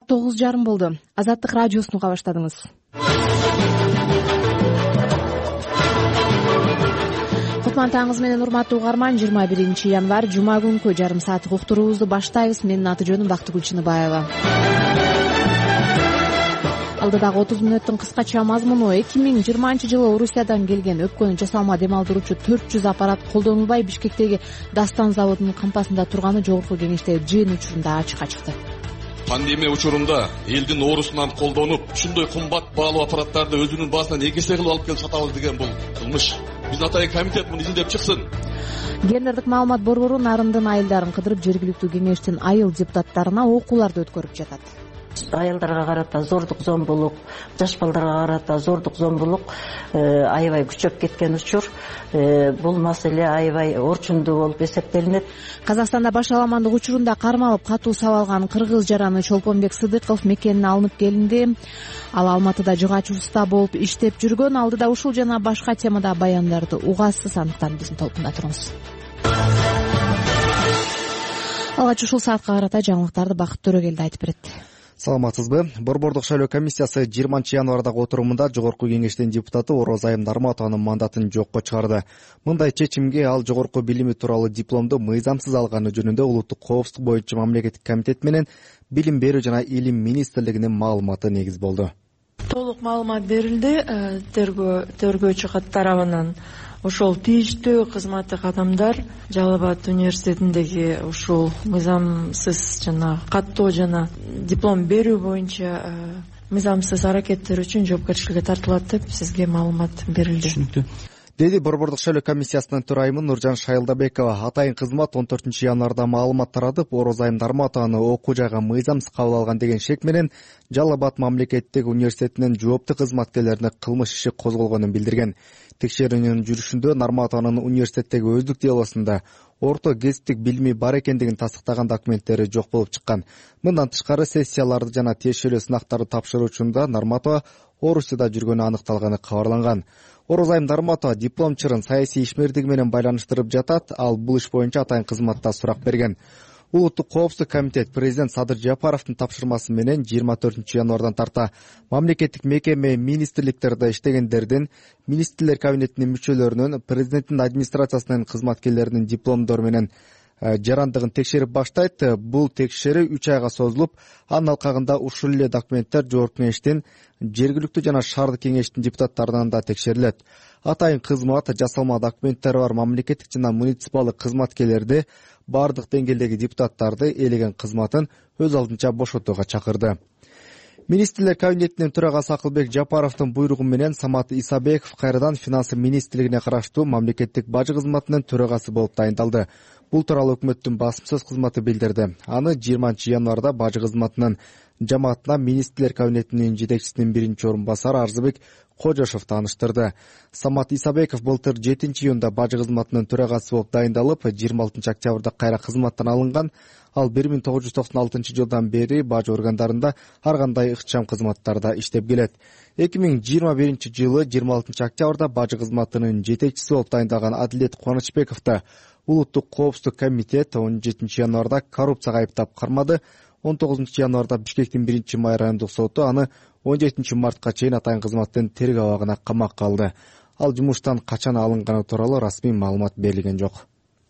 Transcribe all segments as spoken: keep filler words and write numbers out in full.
тогуз жарым болду. Азаттык радиосун уга баштадыңыз. Кутман таңыңыз менен урматтуу угарман. жыйырма биринчи январь жума күнкү жарым сааттык уктуруубузду баштайбыз. Менин аты жөнүм Бактыгүл Чыныбаева. Алдыдагы отуз мүнөттүн кыскача мазмуну: эки миң жыйырманчы жылы Орусиядан келген өпкөнү жасалма дем алдыруучу төрт жүз аппарат колдонулбай Бишкектеги Дастан заводунун кампасында турганы Жогорку Кеңештеги жыйын учурунда ачыкка чыкты. Пандемия учурунда элдин оорусунан колдонуп, ушундай кымбат баалуу аппараттарды өзүнүн баасынан эки эсе кылып алып келип сатабыз деген бул кылмыш. Биздин атайын комитет муну изилдеп чыксын. Гендердик маалымат борбору нарындын айылдарын кыдырып, жергиликтүү кеңештин айыл депутаттарына окууларды өткөрүп жатат. Айылдарга карата зордук зомбулук, жаш балдарга карата зордук зомбулук аябай күчөп кеткен учур. Бул маселе аябай орчундуу болуп эсептелинет. Казакстанда башаламандык учурунда кармалып катуу сабалган кыргыз жараны Чолпонбек Сыдыков мекенине алынып келинди. Ал Алматыда жыгачуусуста болуп иштеп жүргөн. Алдыда ушул жана башка темада баяндарды угасыз, андыктан биздин толкунда туруңуз. Алгач ушул саатка карата жаңылыктарды Бакыт Төрөгелди айтып берет. Саламатсызбы? Борбордук шайлоо комиссиясы жыйырманчы январдагы отурумунда Жогорку Кеңештин депутаты Орозайым Нарматованын мандатын жокко чыгарды. Мындай чечимге ал жогорку билими тууралуу дипломду мыйзамсыз алганы жөнүндө улуттук коопсуздук боюнча мамлекеттик комитет менен Билим берүү жана илим министрлигинин маалыматы негиз болду. Толук маалымат берилди. Тергөө тергөөчү тарабынан ошол тийиштүү кызматтык адамдар Жалал Абад университетиндеги ушул мыйзамсыз жана каттоо жана диплом берүү боюнча мыйзамсыз аракеттер үчүн жоопкерчиликке тартылат деп сизге маалымат берилди. Түшүнүктүү. Деди Борбордук шайлоо комиссиясынын төрайымы Нуржан Шайылдабекова. Атайын кызмат он төртүнчү январда маалымат таратып, Орозайым Нарматованы окуу жайга мыйзамсыз кабыл алган деген шек менен Жалал Абад мамлекеттик университетинин жооптуу кызматкерлерине кылмыш иши козголгонун билдирген. Текшерүүнүн жүрүшүндө Нарматованын университеттеги өздүк делосунда орто кесиптик билими бар экендигин тастыктаган документтери жок болуп чыккан. Мындан тышкары сессияларды жана тиешелүү сынактарды тапшыруучунда Нарматова Орусияда жүргөнү аныкталганы кабарланган. Орозайым Нарматова диплом чырын саясий ишмердиги менен байланыштырып жатат. Ал бул иш боюнча атайын кызматта сурак берген. Улуттук коопсуздук комитет президент Садыр Жапаровдун тапшырмасы менен жыйырма төртүнчү январдан тарта мамлекеттик мекеме министрликтерде иштегендердин, министрлер кабинетинин мүчөлөрүнүн, президенттин администрациясынын кызматкерлеринин дипломдору менен жарандыгын текшерип баштайт. Бул текшерүү үч айга созулуп, анын алкагында ушул эле документтер Жогорку Кеңештин, жергиликтүү жана шаардык кеңештин депутаттарынан да текшерилет. Атайын кызмат жасалма документтери бар мамлекеттик жана муниципалдык кызматкерлерди, бардык деңгээлдеги депутаттарды элеген кызматын өз алдынча бошотууга чакырды. Министрлер кабинетинин төрагасы Акылбек Жапаровдун буйругу менен Самат Исабеков кайрадан финансы министрлигине караштуу мамлекеттик бажы кызматынын төрагасы болуп дайындалды. Бул тууралуу өкмөттүн басымсыз кызматы билдирди. Аны жыйырманчы январда бажы кызматынын жамаатына министрлер кабинетинин жетекчисинин биринчи орун басары Арзыбек Кожошов тааныштырды. Самат Исабеков былтыр жетинчи июнда бажы кызматынын төрагасы болуп дайындалып, жыйырма алтынчы октябрда кайра кызматтан алынган. Ал бир миң тогуз жүз токсон алтынчы жылдан бери бажы органдарында ар кандай ыкчам кызматтарда иштеп келет. эки миң жыйырма биринчи жылы жыйырма алтынчы октябрда бажы кызматынын жетекчиси болуп дайындалган Адилет Кубанычбековду улуттук коопсуздук комитет он жетинчи январда коррупцияга айыптап кармады. он тогузунчу январда Бишкектин биринчи май райондук соту аны он жетинчи мартка чейин атайын кызматтын тергөө абагына камакка алды. Ал жумуштан качан алынганы тууралуу расмий маалымат берилген жок.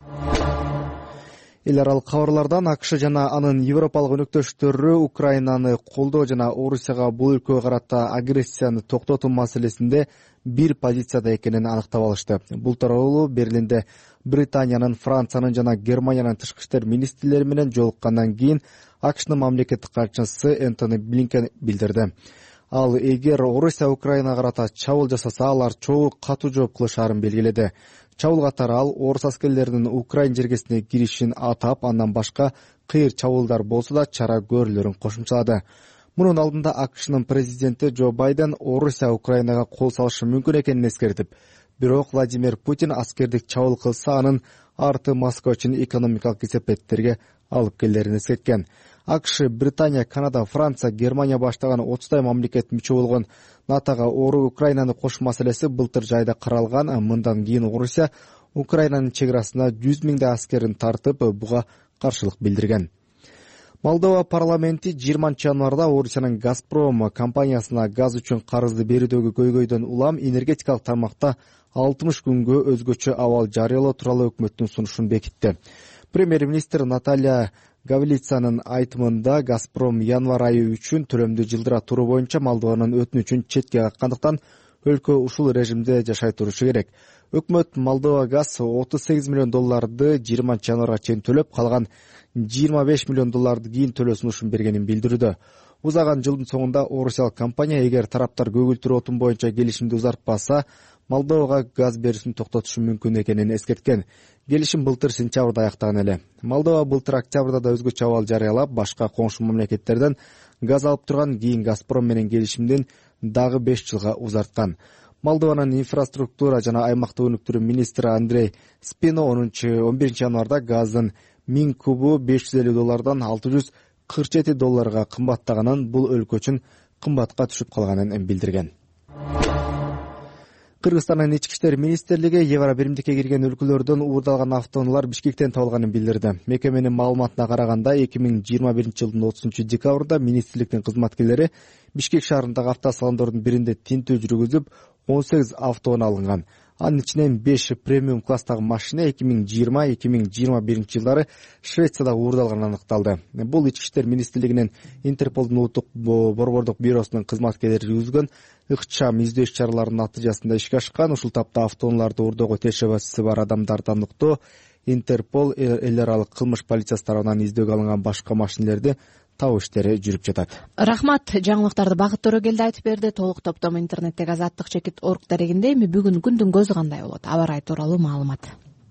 Эл аралык кабарлардан АКШ жана анын европалык өнөктөштөрү Украинаны колдоо жана Орусияга бул өлкөгө карата агрессияны токтотуу маселесинде бир позицияда экенин аныктап алышты. Бул тууралуу Берлинде Британиянын, Франциянын жана Германиянын тышкы иштер министрлери менен жолуккандан кийин АКШнын мамлекеттик катчысы Энтони Блинкен билдирди. Ал эгер Орусия Украинага карата чабуул жасаса, алар чогуу катуу жооп кылышаарын белгиледи. Чабуул катары ал орус аскерлеринин Украин жергесине киришин атап, андан башка кыйыр чабуулдар болсо да чара көрүлөрүн кошумчалады. Мунун алдында АКШнын президенти Джо Байден Орусия Украинага кол салышы мүмкүн экенин эскертип, бирок Владимир Путин аскердик чабуул кылса анын арты Москва үчүн экономикалык кесепеттерге алып келерин эскерткен. АКШ, Британия, Канада, Франция, Германия баштаган отуздай мамлекет мүчө болгон НАТОга ору Украинаны кош маселеси былтыр жайда каралган. Мындан кийин Орусия Украинанын чек арасына жүз миңдей аскерин тартып, буга каршылык билдирген. Молдова парламенти жыйырманчы январда Орусиянын Газпром компаниясына газ үчүн карызды берүүдөгү көйгөйдөн улам энергетикалык тармакта алтымыш күнгө өзгөчө абал жарыялоо тууралуу өкмөттүн сунушун бекитти. Премьер-министр Наталья Гавлицанын айтымында Газпром январь айы үчүн төлөмдү жылдыра туруу боюнча Молдованын өтүнүчүн четке каккандыктан өлкө ушул режимде жашай турушу керек. Өкмөт Молдова газ отуз сегиз миллион долларды жыйырманчы январга чейин төлөп, калган жыйырма беш миллион долларды кийин төлөө сунушун бергенин билдирүүдө. Узаган жылдын соңунда орусиялык компания эгер тараптар көгүлтүр отун боюнча келишимди узартпаса, Молдовага газ берүүсүн токтотушу мүмкүн экенин эскерткен. Келишим былтыр сентябрда аяктаган эле. Молдова былтыр октябрда да өзгөчө абал жарыялап, башка коңшу мамлекеттерден газ алып турган, кийин Газпром менен келишимдин дагы беш жылга узарткан. Молдованын инфраструктура жана аймактык өнүктүрүү министри Андрей Спино он биринчи январда газдын миң кубу беш жүз элүү доллардан алты жүз кырк жети долларга кымбаттаганын, бул өлкө үчүн кымбатка түшүп калганын билдирген. Кыргызстандын ички иштер министрлиги Евро биримдикке кирген өлкөлөрдөн уурдалган автоунаалар Бишкектен табылганын билдирди. Мекеменин маалыматына караганда, эки миң жыйырма биринчи жылдын отузунчу декабрда министрликтин кызматкерлери Бишкек шаарындагы автосалондордун биринде тинтүү жүргүзүп, он сегиз автоунаа алынган. Анын ичинен беш премиум класстагы машина эки миң жыйырма эки миң жыйырма биринчи жылдары Швецияда уурдалганы аныкталды. Бул ички иштер министрлигинин Интерполдун улуттук борбордук бюросунун кызматкерлери жүргүзгөн ыкчам издөө иш чараларынын натыйжасында ишке ашкан. Ушул тапта автоунааларды уурдоого тежебеси бар адамдарды аныктоо, Интерпол эл аралык кылмыш полициясы тарабынан издөөгө алынган башка машинелерди табуу иштери жүрүп жатат. Рахмат, жаңылыктарды Багыт Төрөгелди айтып берди. Толук топтому интернеттеги азаттык чекит орг дарегинде. Эми бүгүн күндүн көзү кандай болот? Аба ырайы тууралуу маалымат.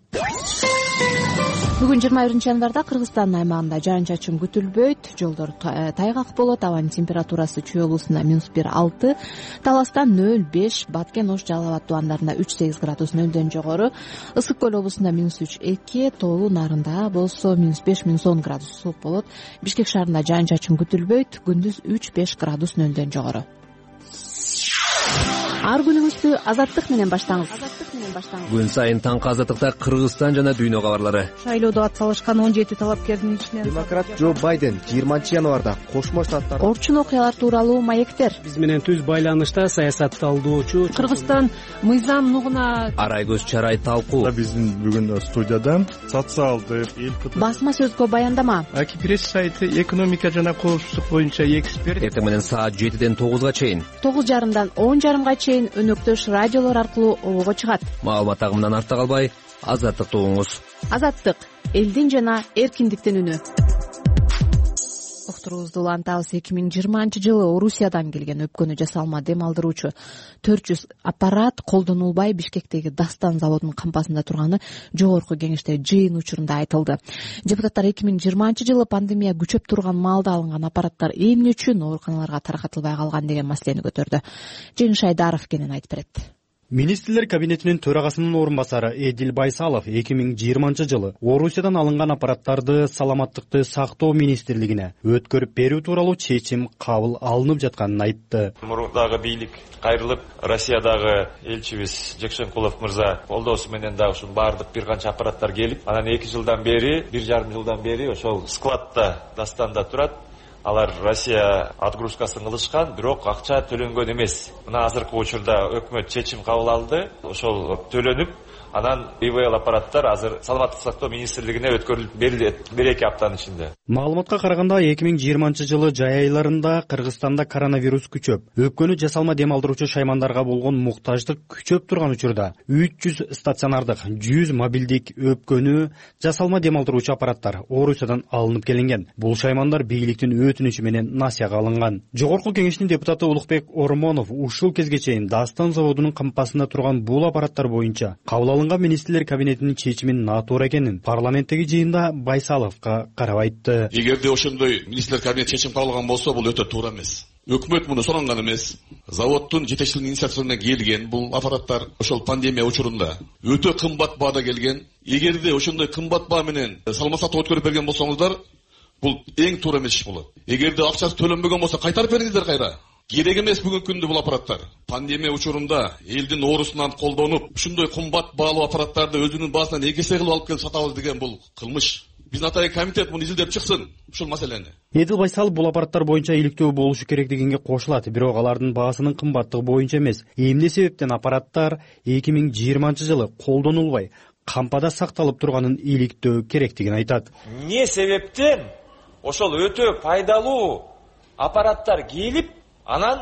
Бүгүн жыйырма биринчи январда Кыргызстандын аймагында жаан-чачын күтүлбөйт, жолдор тайгак болот, абанын температурасы Чүй облусунда минус бир алты, Таластан нөл беш, Баткен, Ош, Жалал Абад тубандарында үч сегиз градус нөлдөн жогору, Ысык көл облусунда минус үч эки, Тоолу Нарында болсо минус беш минус он градус суук болот. Бишкек шаарында жаан-чачын күтүлбөйт, күндүз үч беш градус нөлдөн жогору. Ар күнүңүздү азаттык менен баштаңыз. Күн сайын таңкы азаттыкта Кыргызстан жана дүйнө кабарлары. Шайлоодо атсалышкан он жети талапкердин ичинен демократ Джо Байден жыйырманчы январда Кошмо Штаттар орчун окуялар тууралуу маектер. Биз менен түз байланышта саясатталдоочу Кыргызстан мыйзам нугуна Арай көз чарай талкуу. Биздин бүгүн студияда социалдык басма сөзгө баяндама. Аки пресс сайты экономика жана коопсуздук боюнча эксперт. Эртең менен саат жетиден тогузга чейин. тогуз жарымдан он жарымга чейин өнөктөш радиолор аркылуу обого чыгат. Маалымат агымынан артта калбай, азаттыкты угуңуз. Азаттык, элдин жана эркиндиктин үнү. Уктуруубузду улантабыз. эки миң жыйырманчы жылы Орусиядан келген өпкөнү жасалма дем алдыруучу төрт жүз аппарат колдонулбай Бишкектеги Дастан заводунун кампасында турганы жогорку кеңеште жыйын учурунда айтылды. Депутаттар эки миң жыйырманчы жылы пандемия күчөп турган маалда алынган аппараттар эмне үчүн ооруканаларга таркатылбай калган деген маселени көтөрдү. Жеңиш Айдаров кенен айтып берет. Министрлер кабинетинин төрагасынын орун басары Эдил Байсалов эки миң жыйырманчы жылы Орусиядан алынган аппараттарды саламаттыкты сактоо министрлигине өткөрүп берүү тууралуу чечим кабыл алынып жатканын айтты. Мурдагы бийлик кайрылып, Россиядагы элчибиз Жекшенкулов мырза колдоосу менен да ушул баардык бир канча аппараттар келип, анан эки жылдан бери, бир жарым жылдан бери ошол складда Дастанда турат. Алар Россия отгрузкасын кылышкан, бирок акча төлөнгөн эмес. Мына азыркы учурда өкмөт чечим кабыл алды. Ошол төлөнүп, анан И В Л аппараттар азыр саламаттык сактоо министрлигине өткөрүлүп берилет бир эки аптанын ичинде. Маалыматка караганда эки миң жыйырманчы жылы жай айларында Кыргызстанда коронавирус күчөп, өпкөнү жасалма дем алдыруучу шаймандарга болгон муктаждык күчөп турган учурда үч жүз стационардык, жүз мобилдик өпкөнү жасалма дем алдыруучу аппараттар Орусиядан алынып келинген. Бул шаймандар бийликтин өтүнүчү менен насыяга алынган. Жогорку кеңештин депутаты Улукбек Ормонов ушул кезге чейин Дастан заводунун кампасында турган бул аппараттар боюнча кабыл алынган министрлер кабинетинин чечимин натуура экенин парламенттеги жыйында Байсаловго карап айтты. Эгерде ошондой министрлер кабинет чечим кабыл алган болсо, бул өтө туура эмес. Өкмөт муну суранган эмес. Заводдун жетекчилик инициативасына келген бул аппараттар ошол пандемия учурунда өтө кымбат баада келген. Эгерде ошондой кымбат баа менен саламат сактоо өткөрүп берген болсоңуздар, бул эң туура эмес иш болот. Эгерде акчасы төлөнбөгөн болсо кайтарып бериңиздер кайра. Керек эмес бүгүнкү күндө бул аппараттар. Пандемия учурунда элдин оорусунан колдонуп, ушундай кымбат баалуу аппараттарды өзүнүн баасынан эки эсе кылып алып келип сатабыз деген бул кылмыш. биздин атайын комитет муну изилдеп чыксын ушул маселени. Эдил Байсалов бул аппараттар боюнча иликтөө болушу керек дегенге кошулат, бирок алардын баасынын кымбаттыгы боюнча эмес. Эмне себептен аппараттар эки миң жыйырманчы жылы колдонулбай кампада сакталып турганын иликтөө керектигин айтат. Эмне себептен ошол өтө пайдалуу аппараттар келип, анан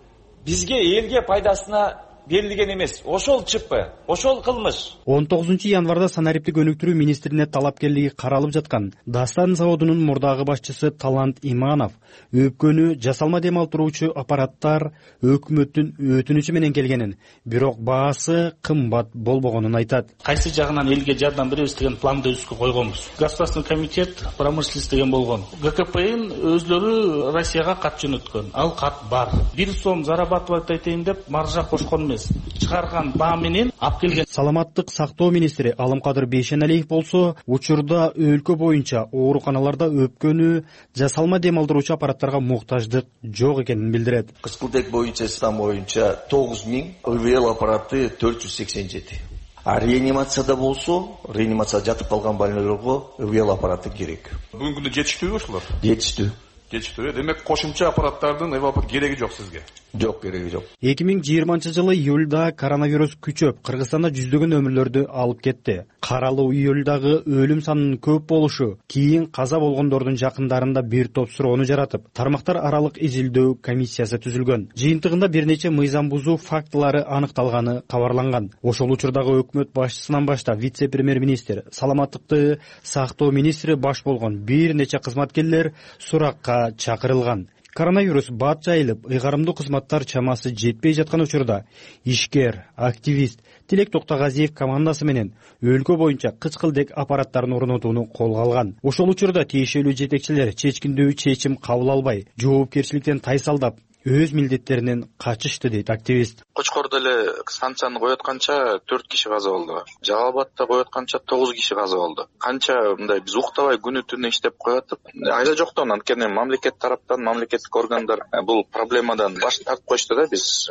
бизге элге пайдасына берилген эмес. Ошол ЧП, ошол кылмыш. он тогузунчу январда санариптик өнүктүрүү министрине талапкерлиги каралып жаткан Дастан заводунун мурдагы башчысы Талант Иманов өпкөнү жасалма дем алдыруучу аппараттар өкмөттүн өтүнүчү менен келгенин, бирок баасы кымбат болбогонун айтат. Кайсы жагынан элге жардам беребиз деген планды өзгө койгонбуз. Государственный комитет промышленности деген болгон. ГКПН өзлөрү Россияга кат жөнөткөн. Ал кат бар. бир сом зарабатывать этейин деп маржа кошкон чыгарган баа менен алып келген. Саламаттык сактоо министри Алымкадыр Бейшеналиев болсо, учурда өлкө боюнча ооруканаларда өпкөнү жасалма дем алдыруучу аппараттарга муктаждык жок экенин билдирет. Кызкылтек боюнча стан боюнча тогуз миң ИВЛ аппараты төрт жүз сексен жети. А реанимацияда болсо, реанимацияда жатып калган больнойлорго ИВЛ аппараты керек. Бүгүнкү күндө жетиштүүбү ошолор? Жетиштүү. Жетиштүү. Демек кошумча аппараттардын ИВЛ аппараты кереги жок сизге. Жок, кереги жок. эки миң жыйырманчы жылы июлда коронавирус күчөп, Кыргызстанда жүздөгөн өмүрлөрдү алып кетти. Каралуу июлдагы өлүм санынын көп болушу кийин каза болгондордун жакындарында бир топ суроону жаратып, тармактар аралык изилдөө комиссиясы түзүлгөн. Жыйынтыгында бир нече мыйзам бузуу фактылары аныкталганы кабарланган. Ошол учурдагы өкмөт башчысынан баштап вице-премьер-министр, саламаттыкты сактоо министри баш болгон бир нече кызматкерлер суракка чакырылган. Коронавирус бат жайылып, ыйгарымдуу кызматтар чамасы жетпей жаткан учурда ишкер, активист Тилек Токтогазиев командасы менен өлкө боюнча кычкылдек аппараттарын орнотууну колго алган. Ошол учурда тиешелүү жетекчилер чечкиндүү чечим кабыл албай, жоопкерчиликтен тайсалдап, өз милдеттеринен качышты дейт активист. Кочкордо эле станцияны коётканча төрт киши каза болду. Жалал Абадта коётканча тогуз киши каза болду. Канча мындай биз уктабай күнү түнү иштеп коёттук. Айда жоктон, анткени мамлекет тараптан, мамлекеттик органдар бул проблемадан баш тартып коюшту да, биз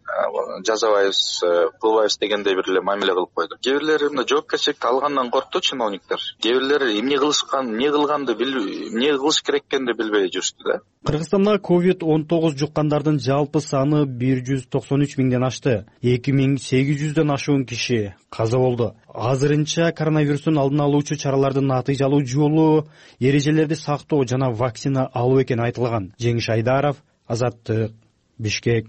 жазабайбыз, кылбайбыз дегендей бир эле мамиле кылып койду. Кээ бирлери мына жоопкерчиликти алгандан коркту чиновниктер. Кээ бирлери эмне кылышкан, эмне кылганды билбей, эмне кылыш керек экенди билбей жүрүштү да. Кыргызстанда ковид он тогуз жуккандардын жалпы саны бир жүз токсон үч миңден ашты. эки миң сегиз жүздөн ашуун киши каза болду. Азырынча коронавирустун алдын алуучу чаралардын натыйжалуу жолу эрежелерди сактоо жана вакцина алуу экени айтылган. Жеңиш Айдаров, Азаттык, Бишкек.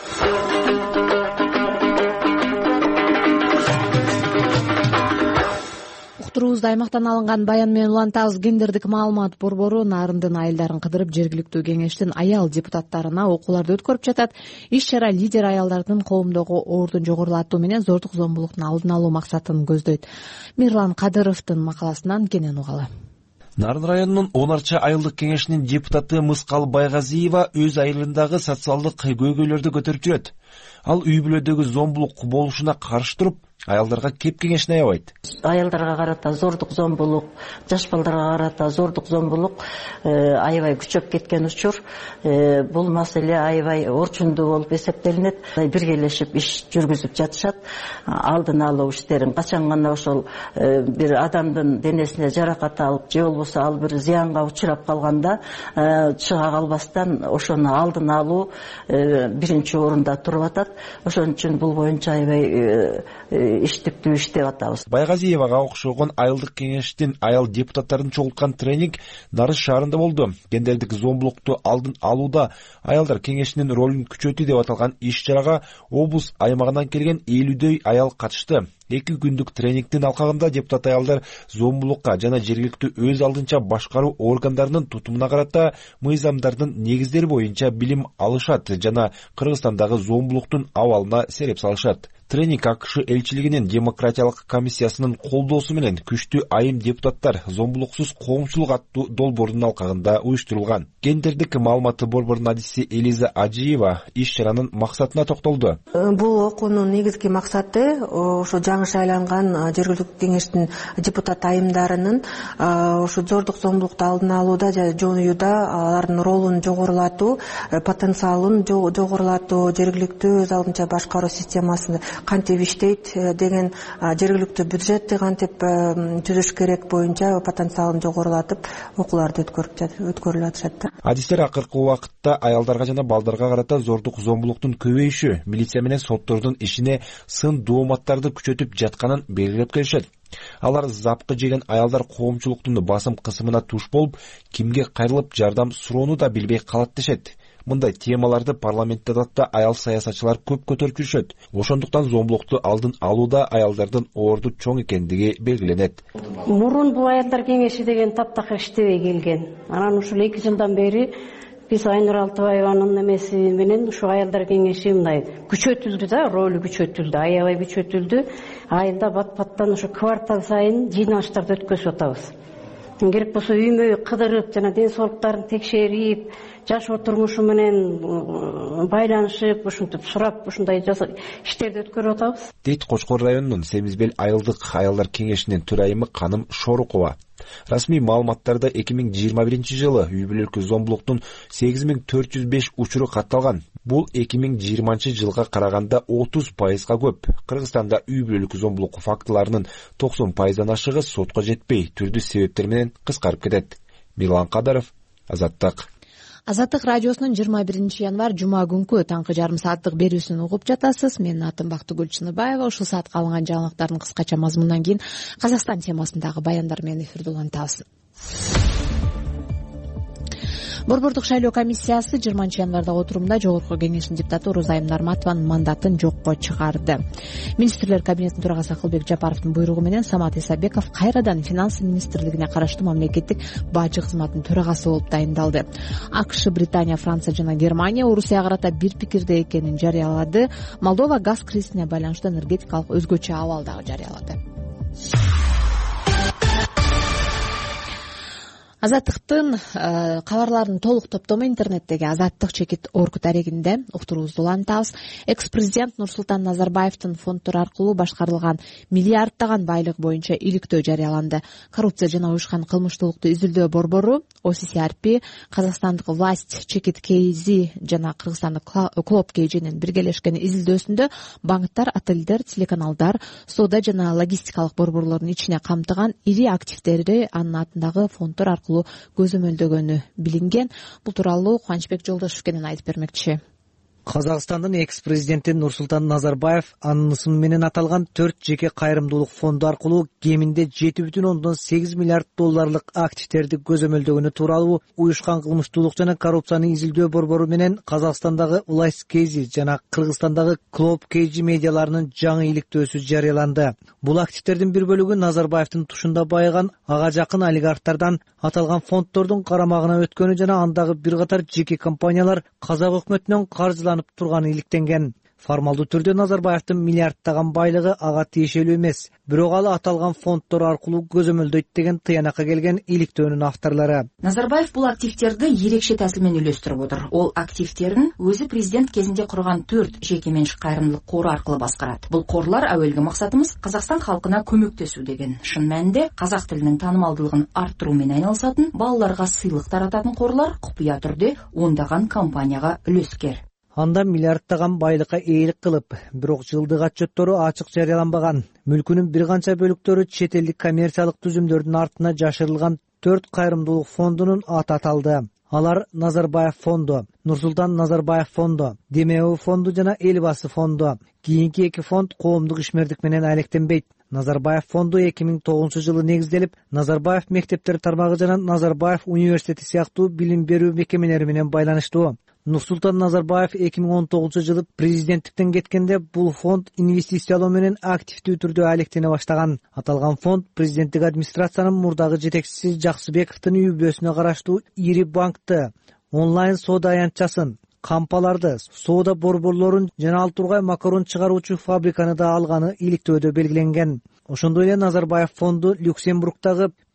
Уктуруубузду аймактан алынган баян менен улантабыз. Гендердик маалымат борбору нарындын айылдарын кыдырып жергиликтүү кеңештин аял депутаттарына окууларды өткөрүп жатат. Иш-чара лидер аялдардын коомдогу ордун жогорулатуу менен зордук зомбулуктун алдын алуу максатын көздөйт. Мирлан Кадыровдун макаласынан кенен угалы. Нарын районунун он арча айылдык кеңешинин депутаты Мыскал Байгазиева өз айылындагы социалдык көйгөйлөрдү көтөрүп жүрөт. Ал үй бүлөдөгү зомбулук болушуна каршы туруп, аялдарга кеп кеңешин аябайт. Аялдарга карата зордук зомбулук, жаш балдарга карата зордук зомбулук аябай күчөп кеткен учур. Бул маселе аябай орчундуу болуп эсептелинет. Биргелешип иш жүргүзүп жатышат. Алдын алуу иштерин качан гана ошол бир адамдын денесине жаракат алып, же болбосо ал бир зыянга учурап калганда чыга калбастан ошону алдын алуу биринчи орунда туруп атат. Ошон үчүн бул боюнча аябай иштиктүү иштеп атабыз. Байгазиевага окшогон айылдык кеңештин аял депутаттарын чогулткан тренинг Нарыс шаарында болду. Гендердик зомбулукту алдын алууда аялдар кеңешинин ролун күчөтүү деп аталган иш-чарага облус аймагынан келген элүүдөй аял катышты. Эки күндүк тренингдин алкагында депутат аялдар зомбулукка жана жергиликтүү өз алдынча башкаруу органдарынын тутумуна карата мыйзамдардын негиздери боюнча билим алышат жана Кыргызстандагы зомбулуктун абалына сереп салышат. Тренинг АКШ элчилигинин демократиялык комиссиясынын колдоосу менен күчтүү айым депутаттар зомбулуксуз коомчулук аттуу долбоордун алкагында уюштурулган. Гендердик маалыматы борборунун адиси Элиза Ажиева иш-чаранын максатына токтолду. Бул окуунун негизги максаты ошо жаңы жаңы шайланган жергиликтүү кеңештин депутат айымдарынын ушу зордук зомбулукту алдын алууда жана жоюуда алардын ролун жогорулатуу, потенциалын жогорулатуу, жергиликтүү өз алдынча башкаруу системасы кантип иштейт деген, жергиликтүү бюджетти кантип түзүш керек боюнча потенциалын жогорулатып окууларды өткөрүлүп атышат да. Адистер акыркы убакытта аялдарга жана балдарга карата зордук зомбулуктун көбөйүшү милиция менен соттордун ишине сын дооматтарды күчөтүп жатканын белгилеп келишет. Алар запкы жеген аялдар коомчулуктун басым кысымына туш болуп, кимге кайрылып жардам суроону да билбей калат дешет. Мындай темаларды парламентте да аял саясатчылар көп көтөрүп жүрүшөт. Ошондуктан зомбулукту алдын алууда аялдардын орду чоң экендиги белгиленет. Мурун бул аялдар кеңеши деген таптакыр иштебей келген. Анан ушул эки жылдан бери биз Айнур Алтыбаеванын эмеси менен ушу аялдар кеңеши мындай күчөтүлдү да, ролу күчөтүлдү, аябай күчөтүлдү. Айында бат-баттан ушу квартал сайын жыйналыштарды өткөзүп атабыз. Керек болсо үймө кыдырып, жана ден соолуктарын текшерип, жашоо турмушу менен байланышып, ушинтип сурап, ушундай иштерди өткөрүп атабыз. Дейт Кочкор районунун Семизбел айылдык аялдар кеңешинин төрайымы Каным Шорукова. Расмий маалыматтарда эки миң жыйырма биринчи жылы үй бүлөлүк зомбулуктун сегиз миң төрт жүз беш учуру катталган. Бул эки миң жыйырманчы жылга караганда отуз пайызга көп. Кыргызстанда үй бүлөлүк зомбулук фактыларынын токсон пайыздан ашыгы сотко жетпей, түрдүү себептер менен кыскарып кетет. Милан Кадаров, Азаттык. Азаттык радиосунун жыйырма биринчи январь жума күнкү таңкы жарым сааттык берүүсүн угуп жатасыз. Менин атым Бактыгүл Чыныбаева. Ушул саатка алынган жаңылыктардын кыскача мазмунунан кийин Казакстан темасындагы баяндар менен эфирди улантабыз. Борбордук шайлоо комиссиясы жыйырманчы январда отурумда Жогорку кеңештин депутаты Орозайым Нарматованын мандатын жокко чыгарды. Министрлер кабинетинин төрагасы Акылбек Жапаровдун буйругу менен Самат Исабеков кайрадан финансы министрлигине караштуу мамлекеттик бажы кызматынын төрагасы болуп дайындалды. АКШ, Британия, Франция жана Германия Орусияга карата бир пикирде экенин жарыялады. Молдова газ кризисине байланыштуу энергетикалык өзгөчө абал дагы жарыялады. Азаттыктын кабарларынын толук топтому интернеттеги Азаттык чекит орг дарегинде уктуруубузду улантабыз. Экс-президент Нурсултан Назарбаевдин фонддор аркылуу башкарылган миллиарддаган байлык боюнча иликтөө жарыяланды. Коррупция жана уюшкан кылмыштуулукту изилдөө борбору О С С R P, Казакстандык власть чекит Кз жана Кыргызстандык Клоп Кжнин биргелешкен изилдөөсүндө банктар, отелдер, телеканалдар, соода жана логистикалык борборлордун ичине камтыган ири активдери анын атындагы фонддор аркылуу көзөмөлдөгөнү билинген. Бул тууралуу Кубанычбек Жолдошев кенен айтып бермекчи. Казакстандын экс-президенти Нурсултан Назарбаев анын ысымы менен аталган төрт жеке кайрымдуулук фонду аркылуу кеминде жети бүтүн ондон сегиз миллиард долларлык активтерди көзөмөлдөгөнү тууралуу уюшкан кылмыштуулук жана коррупцияны изилдөө борбору менен Казакстандагы власть Кз жана Кыргызстандагы Клоп Кж медиаларынын жаңы иликтөөсү жарыяланды. Бул активтердин бир бөлүгү Назарбаевдин тушунда байыган ага жакын олигархтардан аталган фонддордун карамагына өткөнү жана андагы бир катар жеке компаниялар казак өкмөтүнөн каржыланып турганы иликтенген. Формалдуу түрдө Назарбаевдин миллиарддаган байлыгы ага тиешелүү эмес, бирок ал аталган фонддор аркылуу көзөмөлдөйт деген тыянакка келген иликтөөнүн авторлору. Назарбаев бул активтерди ерекше тәсил менен үйлөстүрүп отур. Ол активтерин өзү президент кезинде курган төрт жеке менчик кайрымдуулук кору аркылуу баскарат. Бул корлар әүелги максатыбыз Казакстан халкына көмөктөсүү деген. Шын мәнинде казак тилинин таанымалдуулугун арттыруу менен айналысатын, балаларга сыйлык тарататын корлар купуя түрдө ондаган компанияга үлескер. Анда миллиарддаган байлыкка ээлик кылып, бирок жылдык отчеттору ачык жарыяланбаган. Мүлкүнүн бир канча бөлүктөрү чет элдик коммерциялык түзүмдөрдүн артына жашырылган төрт кайрымдуулук фондунун аты аталды. Алар Назарбаев фонду, Нурсултан Назарбаев фонду, Демеу фонду жана Элбасы фонду. Кийинки эки фонд коомдук ишмердик менен алектенбейт. Назарбаев фонду эки миң тогузунчу жылы негизделип, Назарбаев мектептер тармагы жана Назарбаев университети сыяктуу билим берүү мекемелери менен байланыштуу. Нурсултан Назарбаев эки миң он тогузунчу жылы президенттиктен кеткенде бул фонд инвестициялоо менен активдүү түрдө алектене баштаган. Аталган фонд президенттик администрациянын мурдагы жетекчиси Жаксыбековдун үй бүлөсүнө караштуу ири банкты, онлайн соода аянтчасын, кампаларды, соода борборлорун жана ал тургай макарон чыгаруучу фабриканы да алганы иликтөөдө белгиленген. Ошондой эле Назарбаев фонду Люксембургдагы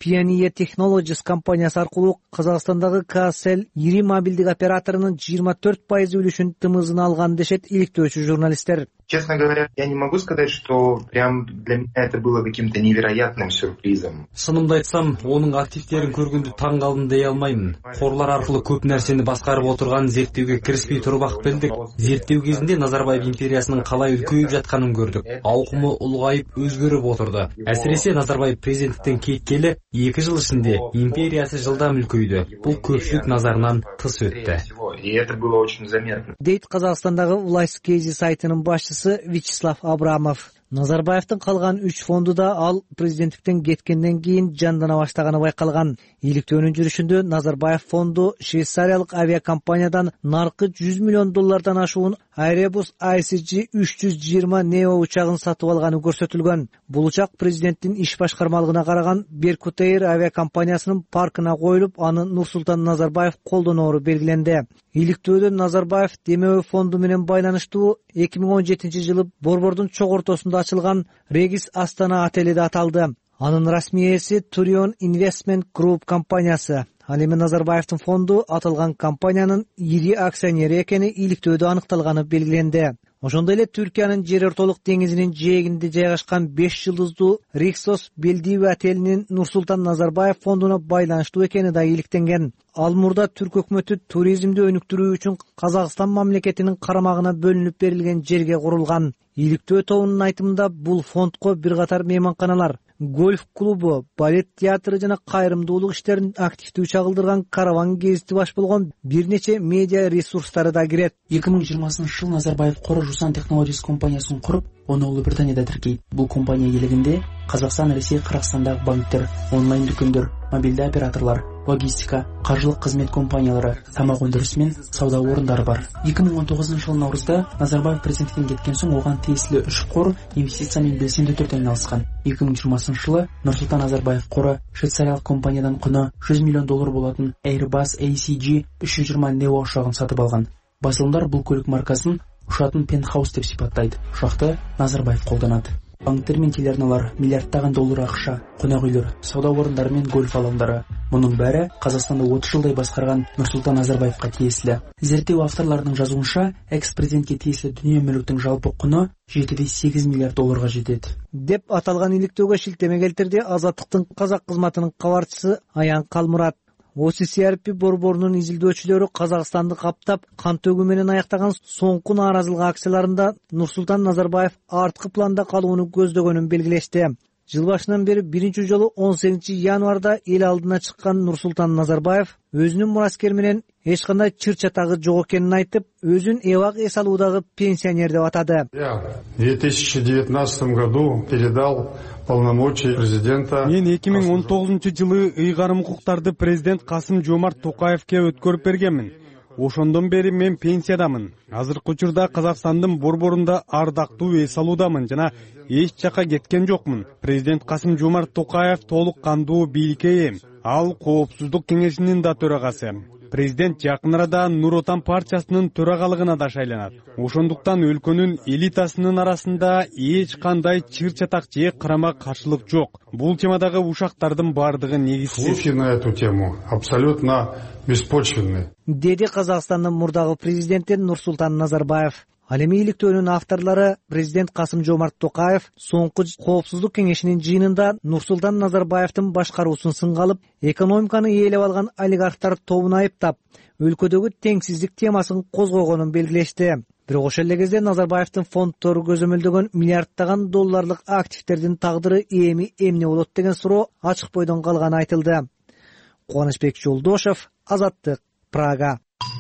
Pioneer Technologies компаниясы аркылуу Казакстандагы Kcell ири мобилдик операторунун жыйырма төрт пайыз үлүшүн тымызына алган дешет иликтөөчү журналисттер. Честно говоря, я не могу сказать, что прям для меня это было каким-то невероятным сюрпризом. Сынымды айтсам, онун активтерин көргөндө таң калдым дей алмаймын. Корлар аркылуу көп нерсени баскарып отурган зерттөөгө киришпей туруп ак билдик. Зерттөө кезинде Назарбаев империясынын калай үлкөйүп жатканын көрдүк. Ауқымы улгайып өзгөрүп отурду. Әсиресе Назарбаев президенттиктен кеткеле эки жыл ичинде империясы жылдам үлкөйдү. Бул көпчүлүк назарынан тыс өттү. И это было очень заметно. Дейт Казакстандагы Власть Кези сайтынын башчысы Вячеслав Абрамов. Назарбаевдин калган үч фонду да ал президенттиктен кеткенден кийин жандана баштаганы байкалган. Иликтөөнүн жүрүшүндө Назарбаев фонду швейцариялык авиакомпаниядан наркы жүз миллион доллардан ашуун Airbus I C G үч жүз жыйырма Neo учагын сатып алганы көрсөтүлгөн. Бул учак президенттин иш башкармалыгына караган Беркут Эйр авиакомпаниясынын паркына коюлуп, аны Нурсултан Назарбаев колдоноору белгиленди. Иликтөөдө Назарбаев демөө фонду менен байланыштуу эки миң он жетинчи жылы Борбордун чок ортосунда ачылган Регис Астана отели да аталды. Анын расмий ээси Turion Investment Group компаниясы. Ал эми Назарбаевдин фонду аталган компаниянын ири акционери экени иликтөөдө аныкталганы белгиленди. Ошондой эле Түркиянын жер ортолук деңизинин жээгинде жайгашкан беш жылдыздуу Риксос Белдиви отелинин Нурсултан Назарбаев фондуна байланыштуу экени да иликтенген. Ал мурда түрк өкмөтү туризмди өнүктүрүү үчүн Казакстан мамлекетинин карамагына бөлүнүп берилген жерге курулган. Иликтөө тобунун айтымында бул фондко бир катар мейманканалар, гольф клубу, балет театры жана кайрымдуулук иштерин активдүү чагылдырган караван гезити баш болгон бир нече медиа ресурстары да кирет. эки миң жыйырмасынчы жылы Назарбаев Кора Жусан Technologies компаниясын куруп, оны Улуу Британияда тиркейт. Бул компания элегинде Казакстан, Ресей, Кыргызстандагы банктер, онлайн дүкөндөр, мобилдүү операторлор, логистика, каржылык кызмет компаниялары, тамак өндүрүшү менен сауда орундары бар. эки миң он тогузунчу жылы Наурузда Назарбаев президенттиктен кеткен соң оган тиеселүү үч кор инвестиция менен белсендүү түрдө айналышкан. эки миң жыйырмасынчы жылы Нурсултан Назарбаев кору швейцариялык компаниядан куну жүз миллион доллар болотун Airbus A C G үч жүз жыйырма Neo учагын сатып алган. Басылымдар бул көлүк маркасын ушатын пентхаус деп сипаттайт. Ушакты Назарбаев колдонот. Банктер мен телеарналар миллиарддаган доллар акча, конок үйлөр, сауда орундары менен гольф алаңдары. Мунун баары Казакстанды отуз жылдай баскарган Нурсултан Назарбаевка тиеселүү. Зерттөө авторлорунун жазуунча, экс-президентке тиеселүү дүйнө мүлктүн жалпы куну жети де сегиз миллиард долларга жетет. Деп аталган иликтөөгө шилтеме келтирди Азаттыктын казак кызматынын кабарчысы Аян Калмурат. O C C R P борборунун изилдөөчүлөрү Казакстанды каптап, кан төгүү менен аяктаган соңку нааразылык акцияларында Нурсултан Назарбаев арткы планда калууну көздөгөнүн белгилешти. Жыл башынан бери биринчи жолу он сегизинчи январда эл алдына чыккан Нурсултан Назарбаев өзүнүн мураскер менен эч кандай чыр чатагы жок экенин айтып, өзүн эбак эс алуудагы пенсионер деп атады. Я в две тысячи девятнадцатом году передал полномочия президента. Мен эки миң он тогузунчу жылы ыйгарым укуктарды президент Касым Жомарт Токаевке өткөрүп бергенмин. Ошондон бери мен пенсиядамын. Азыркы учурда Казакстандын борборунда ардактуу эс алуудамын жана эч жака кеткен жокмун. Президент Касым Жомарт Токаев толук кандуу бийликке ээ. Ал Коопсуздук кеңешинин да төрагасы. Президент жакын арада Нур Отан партиясынын төрагалыгына да шайланат. Ошондуктан өлкөнүн элитасынын арасында эч кандай чыр чатак же карама каршылык жок. Бул темадагы ушактардын бардыгы негизсиз. Слухи на эту тему абсолютно беспочвенные. Деди Казакстандын мурдагы президенти Нурсултан Назарбаев. Ал эми иликтөөнүн авторлору президент Касым Жомарт Токаев соңку коопсуздук кеңешинин жыйынында Нурсултан Назарбаевдин башкаруусун сынга алып, экономиканы ээлеп алган олигархтар тобун айыптап, өлкөдөгү теңсиздик темасын козгогонун белгилешти. Бирок ошол эле кезде Назарбаевдин фонддору көзөмөлдөгөн миллиарддаган долларлык активтердин тагдыры эми эмне болот деген суроо ачык бойдон калганы айтылды. Кубанычбек Жолдошев, Азаттык, Прага.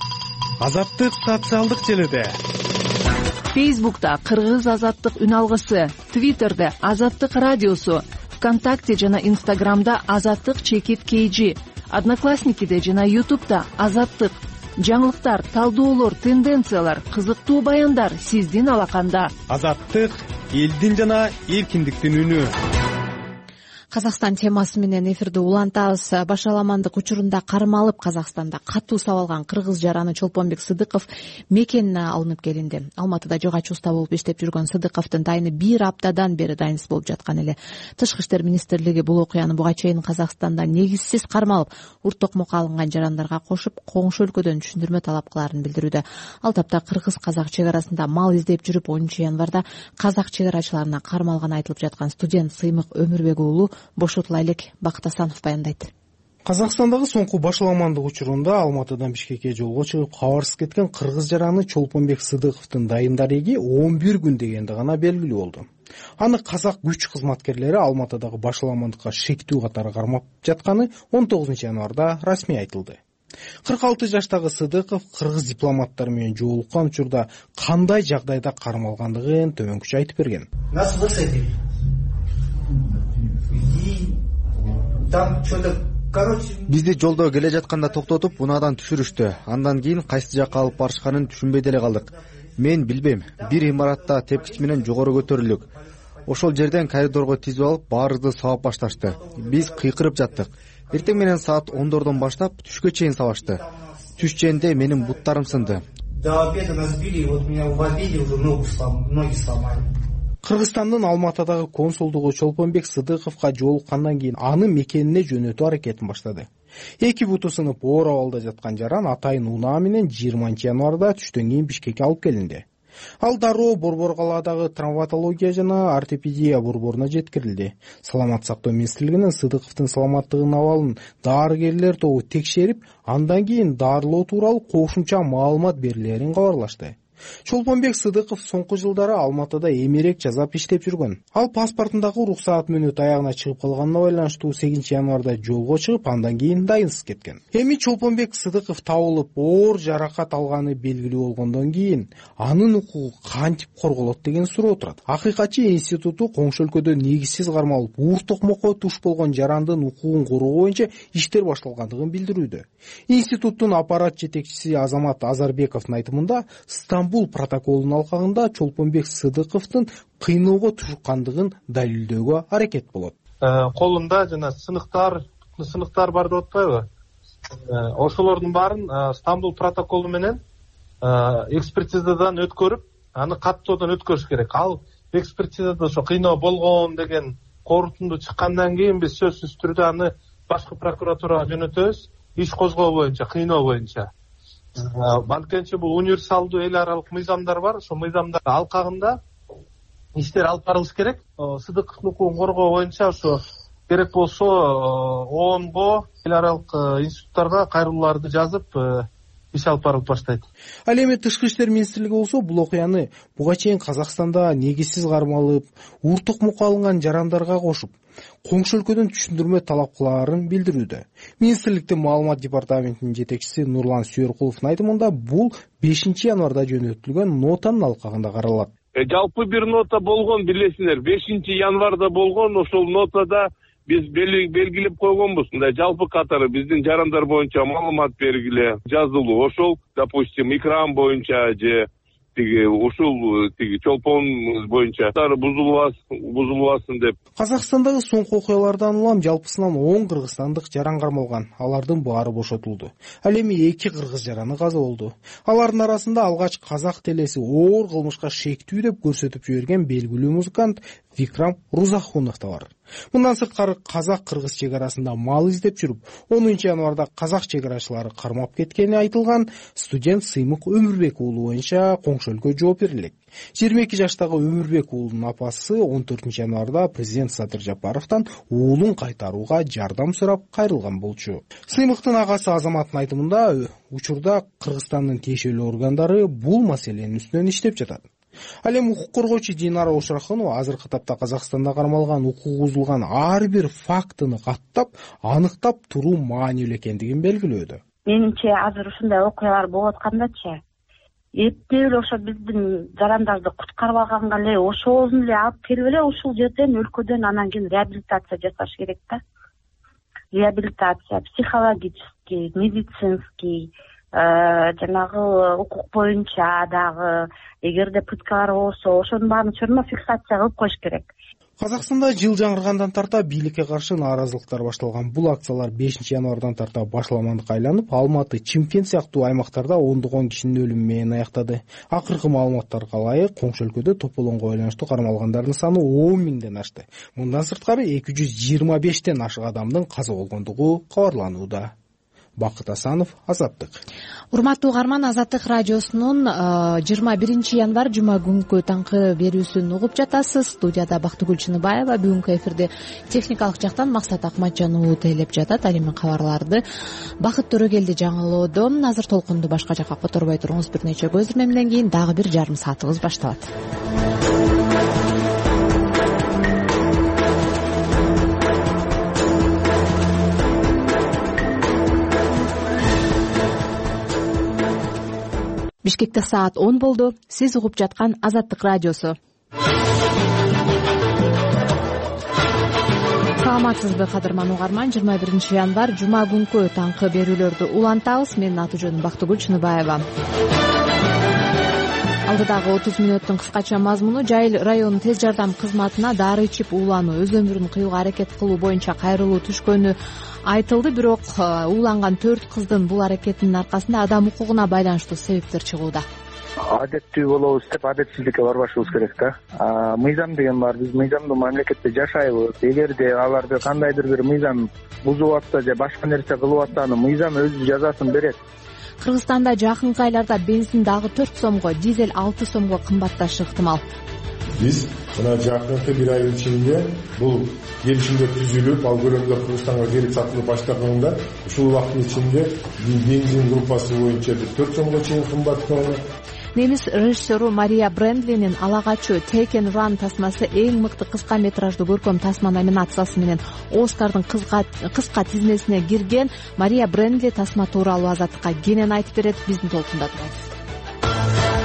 Азаттык социалдык желиде. Фейсбукта Кыргыз Азаттык үн алгысы, Твиттерде Азаттык радиосу, ВКонтакте жана Инстаграмда Азаттык чекит kg, Одноклассникиде жана Ютубта Азаттык. Жаңылыктар, талдоолор, тенденциялар, кызыктуу баяндар сиздин алаканда. Азаттык элдин жана эркиндиктин үнү. Казакстан темасы менен эфирди улантабыз. Башаламандык учурунда кармалып Казакстанда катуу сабалган кыргыз жараны Чолпонбек Сыдыков мекенине алынып келинди. Алматыда жок ачуусда болуп иштеп жүргөн Сыдыковдун дайыны бир аптадан бери дайынсыз болуп жаткан эле. Тышкы иштер министрлиги бул окуяны буга чейин Казакстанда негизсиз кармалып, урт токмокко алынган жарандарга кошуп, коңшу өлкөдөн түшүндүрмө талап кылаарын билдирүүдө. Ал тапта кыргыз-казак чек арасында мал издеп жүрүп онунчу январда казак чек арачыларына кармалганы айтылып жаткан студент Сыймык Өмүрбек уулу бошотула элек. Бакыт Асанов баяндайт. Казакстандагы соңку башаламандык учурунда Алматыдан Бишкекке жолго чыгып кабарсыз кеткен кыргыз жараны Чолпонбек Сыдыковдун дайын дареги он бир күн дегенди гана белгилүү болду. Аны казак күч кызматкерлери Алматыдагы башаламандыкка шектүү катары кармап жатканы он тогузунчу январда расмий айтылды. кырк алты жаштагы Сыдыков кыргыз дипломаттары менен жолуккан учурда кандай жагдайда кармалгандыгын төмөнкүчө айтып берген. Бизди жолдо келе жатканда токтотуп, унаадан түшүрүштү. Андан кийин кайсы жакка алып барышканын түшүнбөй деле калдык. Мен билбейм. Бир имаратта тепкич менен жогору көтөрүлдүк. Ошол жерден коридорго тизип алып, баарыбызды сабап башташты. Биз кыйкырып жаттык. Эртең менен саат ондордон баштап түшкө чейин сабашты. Түш чейинде менин буттарым сынды. Кыргызстандын Алматыдагы консулдугу Чолпонбек Сыдыковго жолуккандан кийин аны мекенине жөнөтүү аракетин баштады. Эки буту сынып оор абалда жаткан жаран атайын унаа менен жыйырманчы январда түштөн кийин Бишкекке алып келинди. Ал дароо Борбор калаадагы травматология жана ортопедия борборуна жеткирилди. Саламат сактоо министрлигинин Сыдыковдун саламаттыгынын абалын дарыгерлер тобу текшерип, андан кийин дарылоо тууралуу кошумча маалымат берилерин кабарлашты. Чолпонбек Сыдыков соңку жылдары Алматыда эмерек жасап иштеп жүргөн. Ал паспортундагы уруксаат мүнөт аягына чыгып калганына байланыштуу сегизинчи январда жолго чыгып, андан кийин дайынсыз кеткен. Эми Чолпонбек Сыдыков табылып, оор жаракат алганы белгилүү болгондон кийин анын укугу кантип корголот деген суроо турат. Акыйкатчы институту коңшу өлкөдө негизсиз кармалып, урт токмокко туш болгон жарандын укугун коргоо боюнча иштер башталгандыгын билдирүүдө. Институттун аппарат жетекчиси Азамат Азарбековдун айтымында, Стамбул протоколунун алкагында Чолпонбек Сыдыковдун кыйноого тушкандыгын далилдөөгө аракет болот. Колунда жана сыныктар, сыныктар бар деп атпайбы? Ошолордун баарын Стамбул протоколу менен экспертизадан өткөрүп, аны каттоодон өткөрүш керек. Ал экспертизада ошо кыйноо болгон деген корутунду чыккандан кийин биз сөзсүз түрдө аны башкы прокуратурага жөнөтөбүз, иш козгоо боюнча, кыйноо боюнча. Балкенчи бул универсалдуу эл аралык мыйзамдар бар, ошо мыйзамдар алкагында иштер алып барылыш керек. Сыдыковдун укугун коргоо боюнча ошо керек болсо ООНго, эл аралык институттарга кайрылууларды жазып иш алып барылып баштайт. Ал эми Тышкы иштер министрлиги болсо бул окуяны буга чейин Казакстанда негизсиз кармалып, урт токмокко алынган жарандарга кошуп, коңшу өлкөдөн түшүндүрмө талап кылаарын билдирүүдө. Министрликтин маалымат департаментинин жетекчиси Нурлан Сүйөркуловдун айтымында бул бешинчи январда жөнөтүлгөн нотанын алкагында каралат. Жалпы бир нота болгон, билесиңер, бешинчи январда болгон. Ошол нотада биз белгилеп койгонбуз. Мындай жалпы катары биздин жарандар боюнча маалымат бергиле жазылуу. Ошол, допустим, экран боюнча же тиги ушул тиги чолпон боюнча бузулбасын деп. Казакстандагы соңку окуялардан улам жалпысынан он кыргызстандык жаран кармалган. Алардын баары бошотулду. Ал эми эки кыргыз жараны каза болду. Алардын арасында алгач казак телеси оор кылмышка шектүү деп көрсөтүп жиберген белгилүү музыкант Викрам Рузахунов да бар. Мындан сырткары казак-кыргыз чек арасында мал издеп жүрүп, онунчу январда казак чек арачылары кармап кеткени айтылган студент Сыймык Өмүрбек уулу боюнча коңшу өлкө жооп берилет. жыйырма эки жаштагы Өмүрбек уулунун апасы он төртүнчү январда президент Садыр Жапаровдон уулун кайтарууга жардам сурап кайрылган болчу. Сыймыктын агасы Азаматтын айтымында учурда Кыргызстандын тиешелүү органдары бул маселенин үстүнөн иштеп жатат. Ал эми укук коргоочу Динара Ошрахунова азыркы тапта Казакстанда кармалган укук бузулган ар бир фактыны каттап, аныктап туруу маанилүү экендигин белгилөөдө. Менимче азыр ушундай окуялар болуп аткандачы эптеп эле ошо биздин жарандарды куткарып алганга эле ошону эле алып келип эле ушул жерден өлкөдөн анан кийин реабилитация жасаш керек да. Реабилитация психологический, медицинский, жанагы укук боюнча дагы эгерде пыткалар болсо ошонун баарын чорно фиксация кылып коюш керек. Казакстанда жыл жаңыргандан тарта бийликке каршы нааразылыктар башталган. Бул акциялар бешинчи январдан тарта башламандыкка айланып, Алматы, Чымкент сыяктуу аймактарда ондогон кишинин өлүмү менен аяктады. Акыркы маалыматтарга ылайык, коңшу өлкөдө тополоңго байланыштуу кармалгандардын саны он миңден ашты. Мындан сырткары эки жүз жыйырма бештен ашык адамдын каза болгондугу кабарланууда. Бакыт Асанов, Азаттык. Урматтуу угарман, Азаттык радиосунун жыйырма биринчи январ жума күнкү таңкы берүүсүн угуп жатасыз. Студияда Бактыгүл Чыныбаева, бүгүнкү эфирде техникалык жактан Максат Акматжанов тейлеп жатат. Ал эми кабарларды Бакыт Төрөгелди жаңылоодо. Азыр толкунду башка жакка которбой туруңуз. Бир нече көзүрмемден кийин дагы бир жарым саатыбыз башталат. Бишкекте саат он болду. Сиз угуп жаткан Азаттык радиосу. Саламатсызбы, кадырман угарман? жыйырма биринчи январ жума күнкү таңкы берүүлөрдү улантабыз. Менин аты-жөнүм Бактыгүл Чыныбаева. Алдыдагы отуз мүнөттүн кыскача мазмуну: Жайыл районунун тез жардам кызматына дары ичип уулануу, өз өмүрүн кыюуга аракет кылуу боюнча кайрылуу түшкөнү айтылды. Бирок ууланган төрт кыздын бул аракетинин аркасында адам укугуна байланыштуу себептер чыгууда. Адеттүү болобуз деп адетсиздикке барбашыбыз керек да. Мыйзам деген бар. Биз мыйзамдуу мамлекетте жашайбыз. Эгерде аларды кандайдыр бир мыйзам бузуп атса же башка нерсе кылып атса, аны мыйзам өзү жазасын берет. Кыргызстанда жакынкы айларда бензин дагы төрт сомго, дизель алты сомго кымбатташы ыктымал. Биз мына жакынкы бир айдын ичинде бул келишимдер түзүлүп, ал көлөмдө Кыргызстанга келип сатылып баштаганда, ушул убакыттын ичинде бензин группасы боюнча төрт сомго чейин кымбаттаган. Немис режиссеру Мария Брендлинин Ала качуу Take and Run тасмасы эң мыкты кыска метраждуу көркөм тасма номинациясы менен Оскардын кыска тизмесине кирген. Мария Брендли тасма тууралуу Азаттыкка кенен айтып берет. Биздин толкунда турат.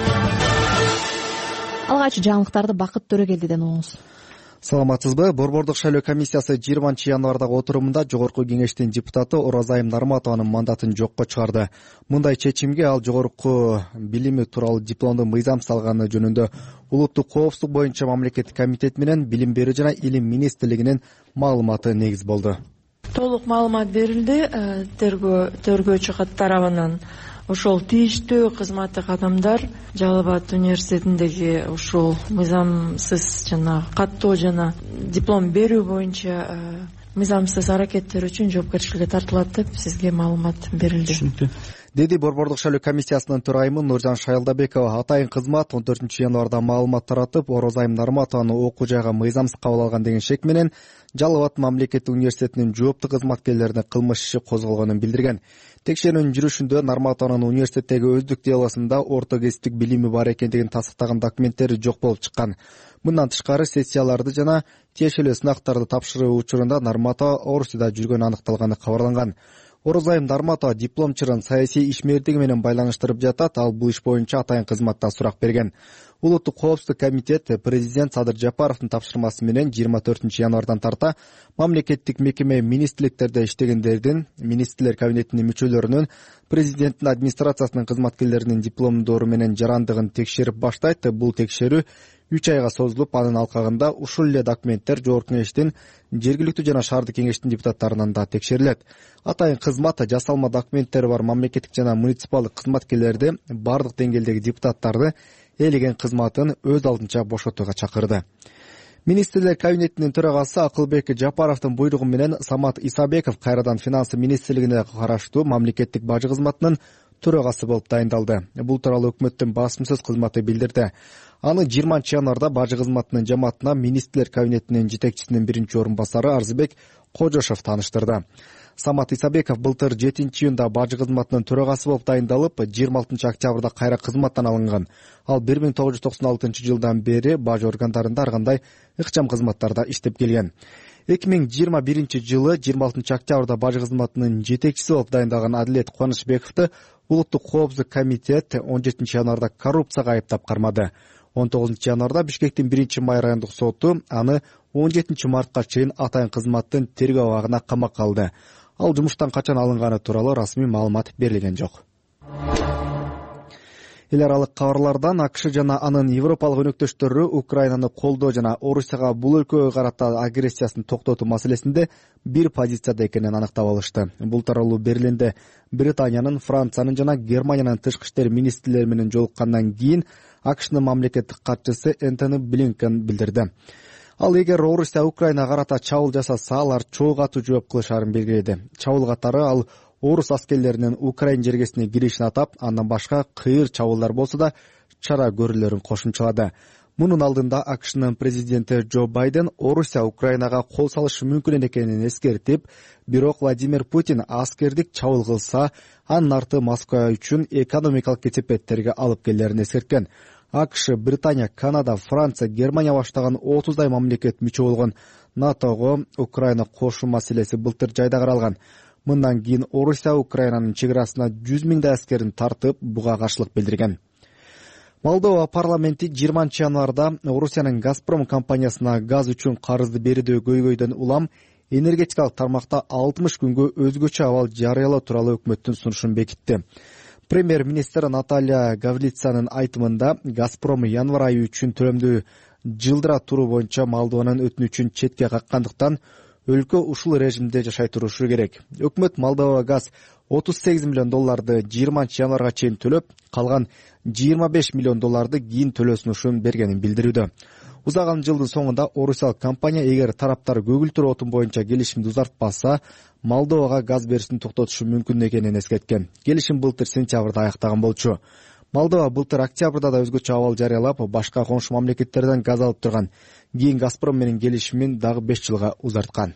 Алгач жаңылыктарды Бакыт Төрөгелдиден угуңуз. Саламатсызбы? Борбордук шайлоо комиссиясы жыйырманчы январдагы отурумунда Жогорку кеңештин депутаты Оразайым Нарматованын мандатын жокко чыгарды. Мындай чечимге ал жогорку билими тууралуу дипломду мыйзамсыз алганы жөнүндө улуттук коопсуздук боюнча мамлекеттик комитет менен Билим берүү жана Илим министрлигинин маалыматы негиз болду. Толук маалымат берилди тергөө тергөөчү тарабынан. Ошол тийиштүү кызматтык адамдар Жалал Абад университетиндеги ушул мыйзамсыз жана каттоо жана диплом берүү боюнча мыйзамсыз аракеттер үчүн жоопкерчиликке тартылат деп сизге маалымат берилди, деди Борбордук шайлоо комиссиясынын төрайымы Нуржан Шайлдабекова. Атайын кызмат он төртүнчү январда маалымат таратып, Оразайым Нарматованы окуу жайга мыйзамсыз кабыл алган деген шек менен Жалал Абад мамлекеттик университетинин жооптуу кызматкерлерине кылмыш иши козголгонун билдирген. Текшерүүнүн жүрүшүндө Нарматованын университеттеги өздүк делосунда орто кесиптик билими бар экендигин тасдыктаган документтери жок болуп чыккан. Мындан тышкары сессияларды жана тиешелүү сынактарды тапшыруу учурунда Нарматова Орусияда жүргөнү аныкталганы кабарланган. Оразайым Нарматова дипломчурун саясий ишмердиги менен байланыштырып жатат. Ал бул иш боюнча атайын кызматта сурак берген. Улуттук коопсуздук комитет президент Садыр Жапаровдун тапшырмасы менен жыйырма төртүнчү январдан тарта мамлекеттик мекеме министрликтерде иштегендердин, министрлер кабинетинин мүчөлөрүнүн, президенттин администрациясынын кызматкерлеринин дипломдору менен жарандыгын текшерип баштайт. Бул текшерүү үч айга созулуп, анын алкагында ушул эле документтер жогорку кеңештин, жергиликтүү жана шаардык кеңештин депутаттарынан да текшерилет. Атайын кызмат жасалма документтери бар мамлекеттик жана муниципалдык кызматкерлерди, бардык деңгээлдеги депутаттарды элеген кызматын өз алдынча бошотууга чакырды. Министрлер кабинетинин төрагасы Акылбек Жапаровдун буйругу менен Самат Исабеков кайрадан финансы министрлигине караштуу мамлекеттик бажы кызматынын төрагасы болуп дайындалды. Бул тууралуу өкмөттүн басымсыз кызматы билдирди. Аны жыйырманчы январда бажы кызматынын жамаатына министрлер кабинетинин жетекчисинин биринчи орун басары Арзыбек Кожошов тааныштырды. Самат Исабеков былтыр жетинчи июнда бажы кызматынын төрагасы болуп дайындалып, жыйырма алтынчы октябрда кайра кызматтан алынган. Ал бир миң тогуз жүз токсон алтынчы жылдан бери бажы органдарында ар кандай ыкчам кызматтарда иштеп келген. эки миң жыйырма биринчи жылы жыйырма алтынчы октябрда бажы кызматынын жетекчиси болуп дайындалган Адилет Кубанычбековду улуттук коопсуздук комитет он жетинчи январда коррупцияга айыптап кармады. он тогузунчу январда Бишкектин биринчи май райондук соту аны он жетинчи мартка чейин атайын кызматтын тергөө абагына камакка алды. Ал жумуштан качан алынганы тууралуу расмий маалымат берилген жок. эл аралык кабарлардан АКШ жана анын европалык өнөктөштөрү Украинаны колдоо жана Орусияга бул өлкөгө карата агрессиясын токтотуу маселесинде бир позицияда экенин анықтап алышты. Бул тууралуу Берлинде Британиянын, Франциянын жана Германиянын тышкы иштер министрлери менен жолуккандан кийин АКШнын мамлекеттик катчысы Энтони Блинкен билдирди. Ал эгер Орусия Украинага карата чабуул жасаса, алар чоо катуу жооп кылышарын белгиледи. Чабуул катары ал орус аскерлеринин Украин жергесине киришин атап, андан башка кыйыр чабуулдар болсо да чара көрүүлөрүн кошумчалады. Мунун алдында АКШнын президенти Джо Байден Орусия Украинага кол салышы мүмкүн экенин эскертип, бирок Владимир Путин аскердик чабуул кылса, анын арты Москва үчүн экономикалык кесепеттерге алып келерин эскерткен. АКШ, Британия, Канада, Франция, Германия баштаган отуздай мамлекет мүчө болгон НАТОго Украина кошуу маселеси былтыр жайда каралган. Мындан кийин Орусия Украинанын чек арасына жүз миңдей аскерин тартып, буга каршылык билдирген. Молдова парламенти жыйырманчы январда Орусиянын Газпром компаниясына газ үчүн карызды берүүдө көйгөйдөн улам энергетикалык тармакта алтымыш күнгө өзгөчө абал жарыялоо тууралуу өкмөттүн сунушун бекитти. Премьер-министр Наталья Гаврилицанын айтымында Газпром январь айы үчүн төлөмдү жылдыра туруу боюнча Молдованын өтүнүчүн четке каккандыктан өлкө ушул режимде жашай турушу керек. Өкмөт Молдова газ отуз сегиз миллион долларды жыйырманчы январга чейин төлөп, калган жыйырма беш миллион долларды кийин төлөсүнүшүн бергенин билдирүүдө. Узаган жылдын соңунда орусиялык компания эгер тараптар көгүлтүр отун боюнча келишимди узартпаса, Молдовага газ беришин токтотушу мүмкүн экенин эскерткен. Келишим былтыр сентябрда аяктаган болчу. Молдова былтыр октябрда да өзгөчө абал жарыялап, башка коңшу мамлекеттерден газ алып турган. Кийин Газпром менен келишимин дагы беш жылга узарткан.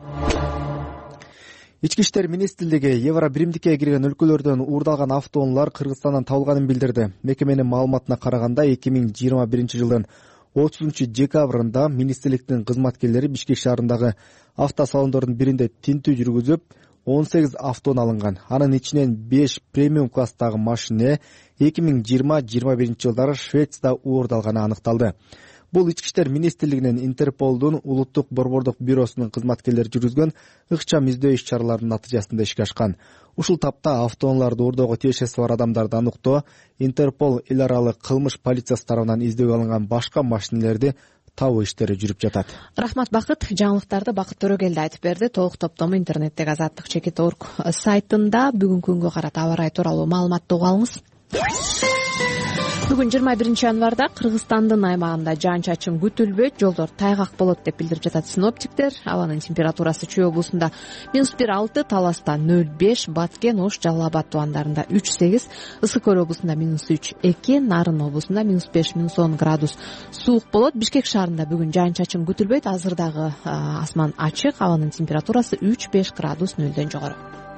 Ички иштер министрлиги Евро биримдикке кирген өлкөлөрдөн уурдалган автоунаалар Кыргызстандан табылганын билдирди. Мекеменин маалыматына караганда эки миң жыйырма биринчи жылдын отузунчу декабрында министрликтин кызматкерлери Бишкек шаарындагы автосалондордун биринде тинтүү жүргүзүп, он сегиз автоунаа алынган. Анын ичинен беш премиум класстагы машина эки миң жыйырма жыйырма биринчи жылдары Швецияда уурдалганы аныкталды. Бул ички иштер министрлигинин Интерполдун улуттук борбордук бюросунун кызматкерлери жүргүзгөн ыкчам издөө иш-чараларынын натыйжасында ишке ашкан. Ушул тапта автоунааларды уурдоого тиешеси бар адамдарды аныктоо, Интерпол эл аралык кылмыш полициясы тарабынан издөөгө алынган башка машинелерди табуу иштери жүрүп жатат. Рахмат Бакыт. Жаңылыктарды Бакыт Төрөгелди айтып берди. Толук топтому интернеттеги азаттык чекит точка орг сайтында бүгүнкү күнгө карата аба ырайы тууралуу маалыматты угуп алыңыз. Бүгүн жыйырма биринчи январда Кыргызстандын аймагында жаан-чачын күтүлбөйт, жолдор тайгак болот деп билдирип жатат синоптиктер. Абанын температурасы Чүй облусунда минус бир алты, Таласта нөл беш, Баткен, Ош, Жалал Абад тубандарында үч сегиз, Ысык Көл облусунда минус үч эки, Нарын облусунда минус беш, минус он градус суук болот. Бишкек шаарында бүгүн жаан-чачын күтүлбөйт, азыр дагы асман ачык, абанын температурасы үч беш градус нөлдөн жогору.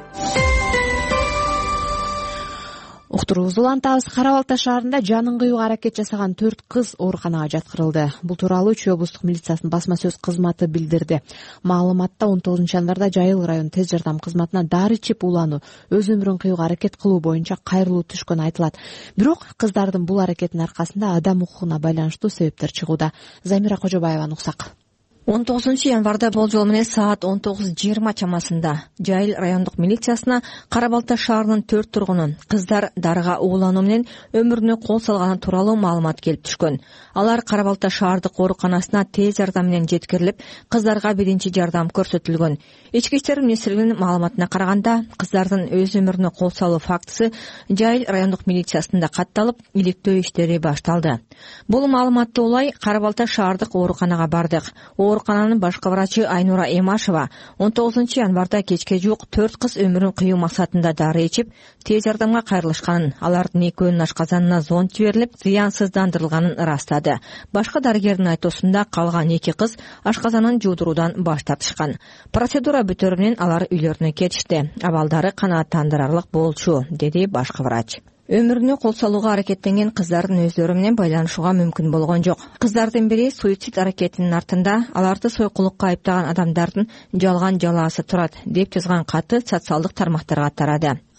Уктуруубузду улантабыз. Кара Балта шаарында жанын кыюуга аракет жасаган төрт кыз ооруканага жаткырылды. Бул тууралуу Чүй облустук милициясынын басма сөз кызматы билдирди. Маалыматта он тогузунчу январда Жайыл район тез жардам кызматына дары ичип улануу, өз өмүрүн кыюуга аракет кылуу боюнча кайрылуу түшкөнү айтылат. Бирок кыздардын бул аракетинин аркасында адам укугуна байланыштуу себептер чыгууда. Замира Кожобаеваны уксак. он тогузунчу январда болжол менен саат он тогуз жыйырма чамасында Жайыл райондук милициясына Кара Балта шаарынын төрт тургуну кыздар дарыга уулануу менен өмүрүнө кол салганы тууралуу маалымат келип түшкөн. Алар Кара Балта шаардык ооруканасына тез жардам менен жеткирилип, кыздарга биринчи жардам көрсөтүлгөн. Ички иштер министрлигинин маалыматына караганда, кыздардын өз өмүрүнө кол салуу фактысы Жайыл райондук милициясында катталып, иликтөө иштери башталды. Бул маалыматты улай Кара Балта шаардык ооруканага бардык. Оорукананын башкы врачы Айнура Эмашева он тогузунчу январда кечке жуук төрт кыз өмүрүн кыюу максатында дары ичип, тез жардамга кайрылышканын, алардын экөөнүн ашказанына зонд жиберилип, зыянсыздандырылганын ырастады. Башка дарыгердин айтуусунда калган эки кыз ашказанын жуудуруудан баш тартышкан. Процедура бүтөрү менен алар үйлөрүнө кетишти. Абалдары канааттандырарлык болчу, деди башкы врач. Өмүрүнө кол салууга аракеттенген кыздардын өздөрү менен байланышууга мүмкүн болгон жок. Кыздардын бири суицид аракетинин артында аларды сойкулукка айыптаган адамдардын жалган жалаасы турат, деп жазган каты социалдык тармактарга тарады.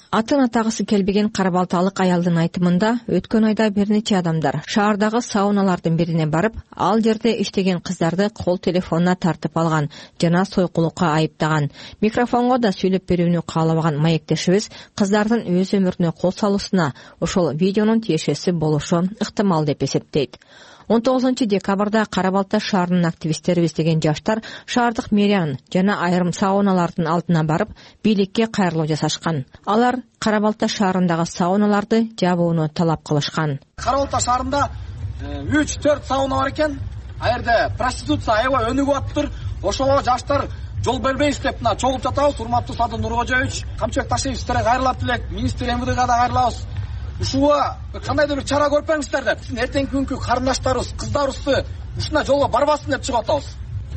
Атын атагысы келбеген кара балталык аялдын айтымында өткөн айда бир нече адамдар шаардагы сауналардын бирине барып, ал жерде иштеген кыздарды кол телефонуна тартып алган жана сойкулукка айыптаган. Микрофонго да сүйлөп берүүнү каалабаган маектешибиз кыздардын өз өмүрүнө кол салуусуна ошол видеонун тиешеси болушу ыктымал деп эсептейт. он тогузунчу декабрда Кара Балта шаарынын активисттери издеген жаштар шаардык мэриянын жана айрым сауналардын алдына барып, бийликке кайрылуу жасашкан. Алар Кара Балта шаарындагы сауналарды жабууну талап кылышкан. Кара Балта шаарында үч төрт сауна бар экен. А жерде проституция аябай өнүгүп атыптыр. Ошого жаштар жол бербейбиз деп мына чогулуп жатабыз. Урматтуу Садыр Нуркожоевич, Камчыбек Ташевич сиздерге кайрылат элек, министр МВДга да кайрылабыз. Ушуга кандайдыр бир чара көрүп бериңиздер деп. Биздин эртеңки күнкү карындаштарыбыз, кыздарыбызды ушундай жолго барбасын деп чыгып атабыз.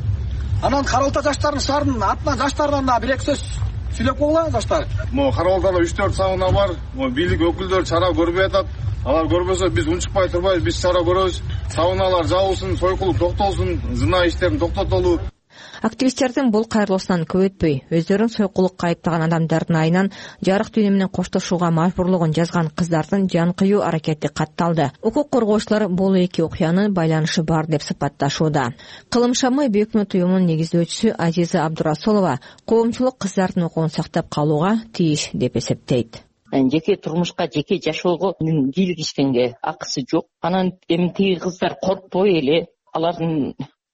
Анан Кара Балта жаштарынын шаарынын атынан жаштардан да бир эки сөз сүйлөп койгула жаштар. Могу Кара Балтада үч төрт сауна бар. Могу бийлик өкүлдөрү чара көрбөй атат. Алар көрбөсө биз унчукпай турбайбыз, биз чара көрөбүз. Сауналар жабылсын, сойкулук токтолсун, зына иштерин токтотолу. Активисттердин бул кайрылуусунан көп өтпөй, өздөрүн сойкулукка айыптаган адамдардын айынан жарык дүйнө менен коштошууга мажбурлугун жазган кыздардын жан кыюу аракети катталды. Укук коргоочулар бул эки окуяны байланышы бар деп сыпатташууда. Кылым шамы өкмөт уюмунун негиздөөчүсү Азиза Абдурасулова коомчулук кыздардын укугун сактап калууга тийиш деп эсептейт. Жеке турмушка, жеке жашоого киргишкенге акысы жок. Анан эми тиги кыздар коркпой эле алардын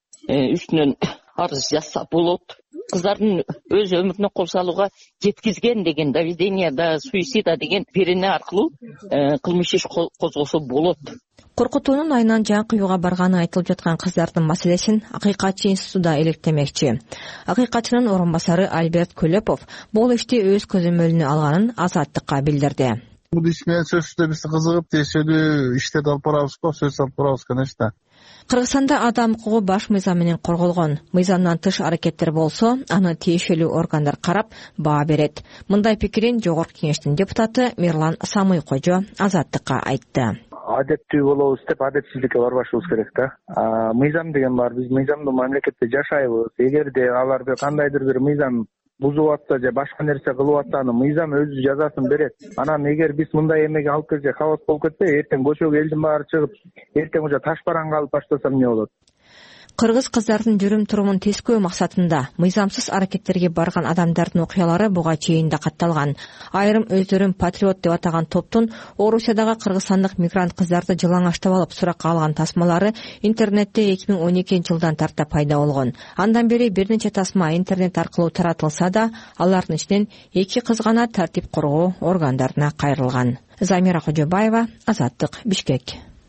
үстүнөн арыз жазса болот. Кыздардын өз өмүрүнө кол салууга жеткизген деген доведение да суицида деген берене аркылуу кылмыш иш козголсо болот. Коркутуунун айынан жан кыюуга барганы айтылып жаткан кыздардын маселесин Акыйкатчы институту иликтемекчи. Акыйкатчынын орун басары Альберт Көлөпов бул ишти өз көзөмөлүнө алганын Азаттыкка билдирди. Бул иш менен сөзсүздө биз кызыгып тиешелүү иштерди алып барабыз го, сөз алып барабыз, конечно. Кыргызстанда адам укугу баш мыйзам менен корголгон. Мыйзамдан тыш аракеттер болсо, аны тиешелүү органдар карап, баа берет. Мындай пикирин Жогорку Кеңештин депутаты Мирлан Самый-Кожо Азаттыкка айтты. Адептүү болобуз деп адепсиздикке барбашыбыз керек да. Мыйзам деген бар, биз мыйзамдуу мамлекетте жашайбыз. Эгерде аларды кандайдыр бир мыйзам бузуп атса же башка нерсе кылып атса, аны мыйзам өзү жазасын берет. Анан эгер биз мындай эмеге алып келсе, хаос болуп кетпей, эртең көчөгө элдин баары чыгып, эртең уже таш бараңга алып баштаса эмне болот? Кыргыз кыздардын жүрүм-турумун тескөө максатында мыйзамсыз аракеттерге барган адамдардын окуялары буга чейин да катталган. Айрым өздөрүн патриот деп атаган топтун Орусиядагы кыргызстандык мигрант кыздарды жылаңаштап алып суракка алган тасмалары интернетте эки миң он экинчи жылдан тарта пайда болгон. Андан бери бир нече тасма интернет аркылуу таратылса да, алардын ичинен эки кыз гана тартип коргоо органдарына кайрылган. Замира Кожобаева, Азаттык, Бишкек.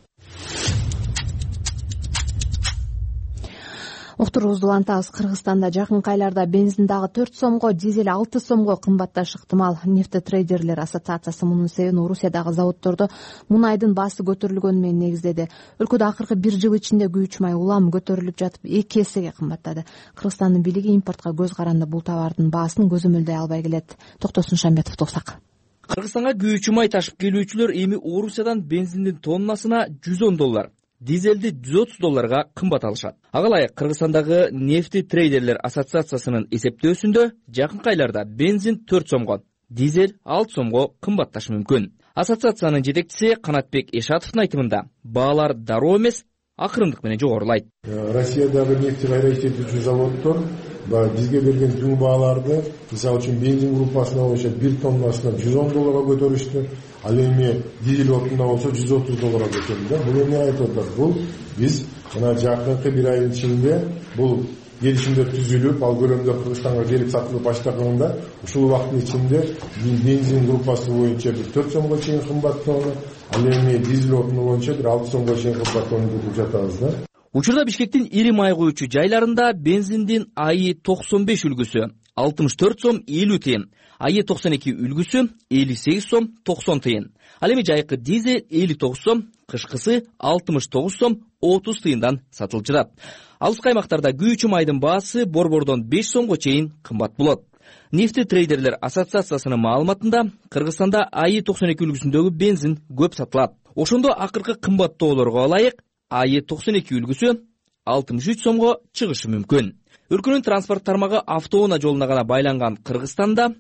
Уктуруубузду улантабыз. Кыргызстанда жакынкы айларда бензин дагы төрт сомго, дизель алты сомго кымбатташы ыктымал. Нефтетрейдерлер ассоциациясы мунун себебин Орусиядагы заводдордо мунайдын баасы көтөрүлгөнү менен негиздеди. Өлкөдө акыркы бир жыл ичинде күйүүч май улам көтөрүлүп жатып, эки эсеге кымбаттады. Кыргызстандын бийлиги импортко көз каранды бул товардын баасын көзөмөлдөй албай келет. Токтосун Шамбетов туксак. Кыргызстанга күйүүчү май ташып келүүчүлөр эми Орусиядан бензиндин тоннасына жүз он доллар, дизелди жүз отуз долларга кымбат алышат. Ага ылайык Кыргызстандагы нефтетрейдерлер ассоциациясынын эсептөөсүндө жакынкы айларда бензин төрт сомго, дизель алты сомго кымбатташы мүмкүн. Ассоциациянын жетекчиси Канатбек Эшатовдун айтымында баалар дароо эмес, акырындык менен жогорулайт. Россиядагы нефть кайра иштетүүчү заводдор бизге берген түн бааларды, мисалы үчүн бензин группасына боюнча бир тоннасына жүз он долларга көтөрүштү. Ал эми дизель отунда болсо жүз отуз долларга көтөрүлдү. Бул эмне айтып атат? Бул биз мына жакынкы бир айдын ичинде бул келишимдер түзүлүп, ал көлөмдөр Кыргызстанга келип сатылып баштаганда, ушул убакыттын ичинде бензин группасы боюнча бир төрт сомго чейин кымбаттоону, ал эми дизель отуну боюнча бир алты сомго чейин кымбаттоону күтүп жатабыз да. Учурда Бишкектин ири май куючу жайларында бензиндин АИ токсон беш үлгүсү алтымыш төрт сом элүү тыйын, АИ токсон эки үлгүсү элүү сегиз сом токсон тыйын. Ал эми жайкы дизель элүү тогуз сом, кышкысы алтымыш тогуз сом отуз тыйындан сатылып жатат. Алыскы аймактарда күйүүчү майдын баасы борбордон беш сомго чейин кымбат болот. Нефтетрейдерлер ассоциациясынын маалыматында Кыргызстанда АИ токсон эки үлгүсүндөгү бензин көп сатылат. Ошондо акыркы кымбаттоолорго ылайык АИ токсон эки үлгүсү алтымыш үч сомго чыгышы мүмкүн. Өлкөнүн транспорт тармагы автоунаа жолуна гана байланган Кыргызстанда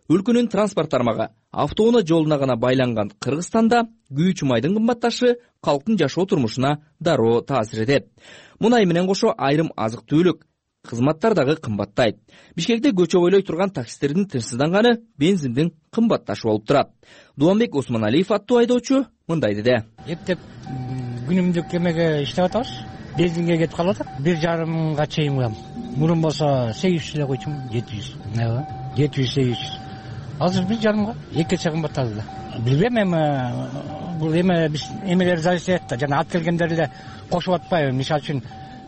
өлкөнүн транспорт тармагы автоунаа жолуна гана байланган Кыргызстанда күйүүчү майдын кымбатташы калктын жашоо турмушуна дароо таасир этет. Мунай менен кошо айрым азык түлүк кызматтар дагы кымбаттайт. Бишкекте көчө бойлой турган таксистердин тынчсызданганы бензиндин кымбатташы болуп турат. Дубанбек Осмоналиев аттуу айдоочу мындай деди. Эптеп күнүмдүк эмеге иштеп атабыз. Бензинге кетип калып атат. бир жарым мыңга чейин куям. Мурун болсо сегиз жүз эле койчумун, жети жүз. Ооба, жети жүз сегиз жүз. Азыр бир жарымга эки эсе кымбаттады да. Билбейм, эми бул эме биз эмелер зависит этет да. Жана алып келгендер эле кошуп атпайбы? Мисалы үчүн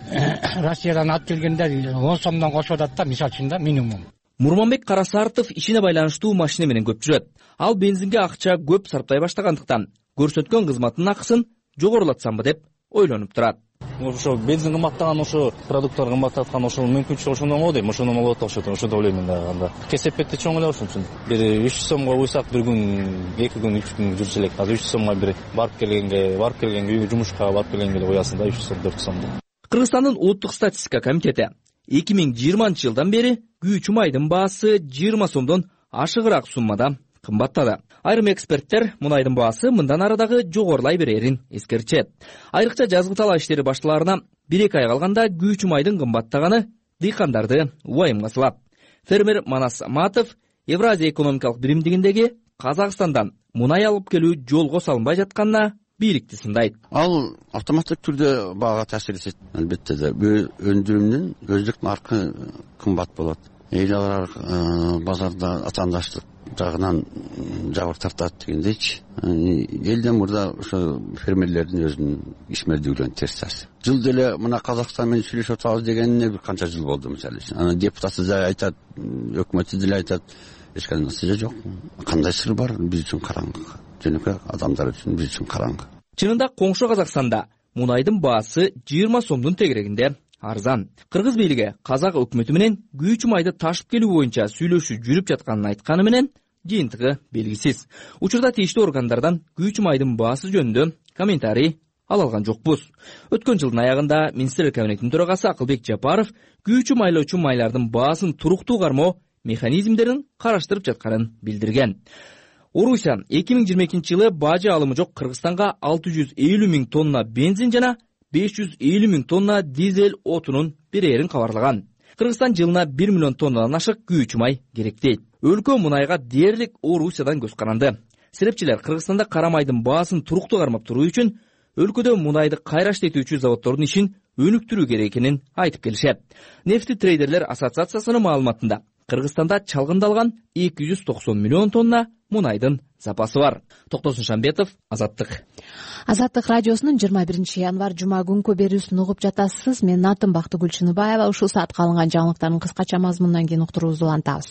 Россиядан алып келгендер он сомдон кошуп атат да, мисалы үчүн да, минимум. Мурманбек Карасартов ишине байланыштуу машина менен көп жүрөт. Ал бензинге акча көп сарптай баштагандыктан көрсөткөн кызматтын акысын жогорулатсамбы деп ойлонуп турат. Ошо бензин кымбаттаган, ошо продукттар кымбаттаткан, ошол мүмкүнчүлүк ошондон болот дейм. Ошондон болот окшойт, ошондо ойлойм да. Анда кесепетти чоң эле ошон үчүн. Бир үч жүз сомго буйсак бир күн, эки күн, үч күн жүрсө элек. Азыр үч жүз сомго бир барып келгенге, барып келгенге, үйгө жумушка барып келгенге коясың да, үч жүз сом, төрт жүз сом. Кыргызстандын улуттук статистика комитети эки миң жыйырманчы жылдан бери күйүүчү майдын баасы жыйырма сомдон ашыгыраак суммада кымбаттады. Айрым эксперттер мунайдын баасы мындан ары дагы жогорулай берерин эскертет. Айрыкча жазгы талаа иштери башталаарына бир эки ай калганда күйүүчү майдын кымбаттаганы дыйкандарды убайымга салат. Фермер Манас Аматов Евразия экономикалык биримдигиндеги Казакстандан мунай алып келүү жолго салынбай жатканына бийликти сындайт. Ал автоматтык түрдө баага таасир этет. Албетте да өндүрүмдүн өздүк наркы кымбат болот. Эл алар базарда атаандаштык жагынан жабыр тартат дегендейчи. Элден мурда ошо фермерлердин өзүнүн ишмердүүлүгүнө терс таасир. Жыл деле мына Казакстан менен сүйлөшүп атабыз дегенине бир канча жыл болду мисалы. Анан депутаты да айтат, өкмөтү деле айтат, эч кандай натыйжа жок. Кандай сыр бар, биз үчүн караңгы. Жөнөкөй адамдар үчүн биз үчүн караңгы. Чынында коңшу Казакстанда мунайдын баасы жыйырма сомдун тегерегинде арзан. Кыргыз бийлиги Казак өкмөтү менен күйүүчү майды ташып келүү боюнча сүйлөшүү жүрүп жатканын айтканы менен жыйынтыгы белгисиз. Учурда тийиштүү органдардан күйүүчү майдын баасы жөнүндө комментарий ала алган жокпуз. Өткөн жылдын аягында Министрлер кабинетинин төрагасы Акылбек Жапаров күйүүчү майлоочу майлардын баасын туруктуу кармоо механизмдерин караштырып жатканын билдирген. Орусия эки миң жыйырма экинчи жылы бажы алымы жок Кыргызстанга алты жүз элүү миң тонна бензин жана беш жүз элүү миң тонна дизель отунун берерин кабарлаган. Кыргызстан жылына бир миллион тоннадан ашык күйүүчү май керек дейт. Өлкө мунайга дээрлик Орусиядан көз каранды. Серепчилер Кыргызстанда кара майдын баасын туруктуу кармап туруу үчүн өлкөдө мунайды кайрашт этүүчү заводдордун ишин өнүктүрүү керек экенин айтып келишет. Нефти трейдерлер ассоциациясынын маалыматында Кыргызстанда чалгындалган эки жүз токсон миллион тонна мунайдын запасы бар. Токтосун Шамбетов, Азаттык. Азаттык радиосунун жыйырма биринчи январь жума күнкү берүүсүн угуп жатасыз. Менин атым Бактыгүл Чыныбаева. Ушул саатка алынган жаңылыктардын кыскача мазмунунан кийин уктуруубузду улантабыз.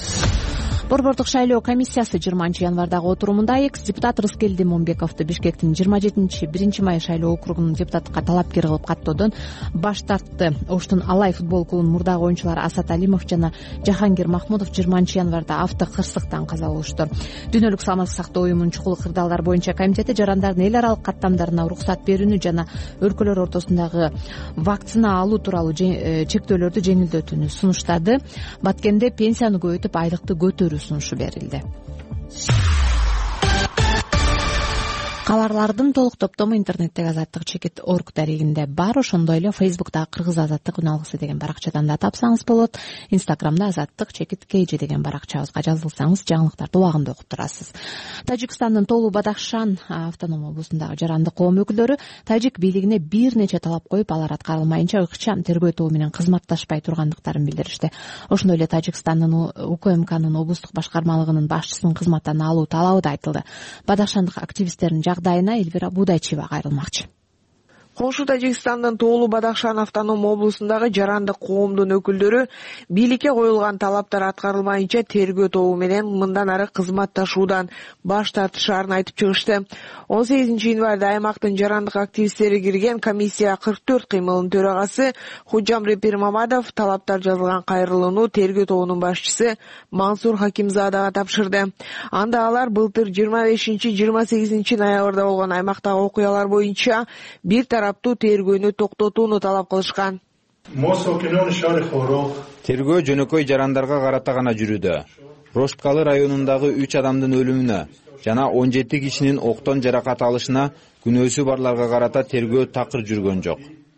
Борбордук шайлоо комиссиясы жыйырманчы январдагы отурумунда экс-депутат Рыскелди Момбековду Бишкектин жыйырма жетинчи биринчи май шайлоо округунун депутаттыкка талапкер кылып каттоодон баш тартты. Оштун Алай футбол клубунун мурдагы оюнчулары Асат Алимов жана Жахангир Махмудов жыйырманчы январда авто кырсыктан каза болушту. Дүйнөлүк саламаттык сактоо уюмунун чукул кырдаалдар боюнча комитети жарандардын эл аралык каттамдарына уруксат берүүнү жана өлкөлөр ортосундагы вакцина алуу тууралуу чектөөлөрдү жеңилдетүүнү сунуштады. Баткенде пенсияны көбөйтүп айлыкты көтөрүү сунушу берилди. Кабарлардын толук топтому интернеттеги азаттык чекит орг дарегинде бар. Ошондой эле Facebook'та Кыргыз азаттык үн алгысы деген баракчадан да тапсаңыз болот. Instagram'да азаттык чекит kg деген баракчабызга жазылсаңыз жаңылыктарды убагында окуп турасыз. Тажикстандын Толу Бадахшан автоном облусундагы жаранды коом өкүлдөрү тажик бийлигине бир нече талап коюп, алар аткарылмайынча ыкчам тергөө тобу менен кызматташпай тургандыктарын билдиришти. Ошондой эле Тажикстандын УКМКнын облустук башкармалыгынын башчысынын кызматтан алуу талабы да айтылды. Бадахшандык активисттердин жагдайына Эльвира Будайчева кайрылмакчы. Коңшу Тажикстандын Тоолу Бадахшан автоном облусундагы жарандык коомдун өкүлдөрү бийликке коюлган талаптар аткарылмайынча тергөө тобу менен мындан ары кызматташуудан баш тартышаарын айтып чыгышты. он сегизинчи январда аймактын жарандык активисттери кирген комиссия кырк төрт кыймылынын төрагасы Худжамри Пирмамадов талаптар жазылган кайрылууну тергөө тобунун башчысы Мансур Хакимзадага тапшырды. Анда алар былтыр жыйырма бешинчи жыйырма сегизинчи ноябрда болгон аймактагы окуялар боюнча бир тараптуу тергөөнү токтотууну талап кылышкан. Тергөө жөнөкөй жарандарга карата гана жүрүүдө. Рошткалы районундагы үч адамдын өлүмүнө жана он жети кишинин октон жаракат алышына күнөөсү барларга карата тергөө такыр жүргөн жок,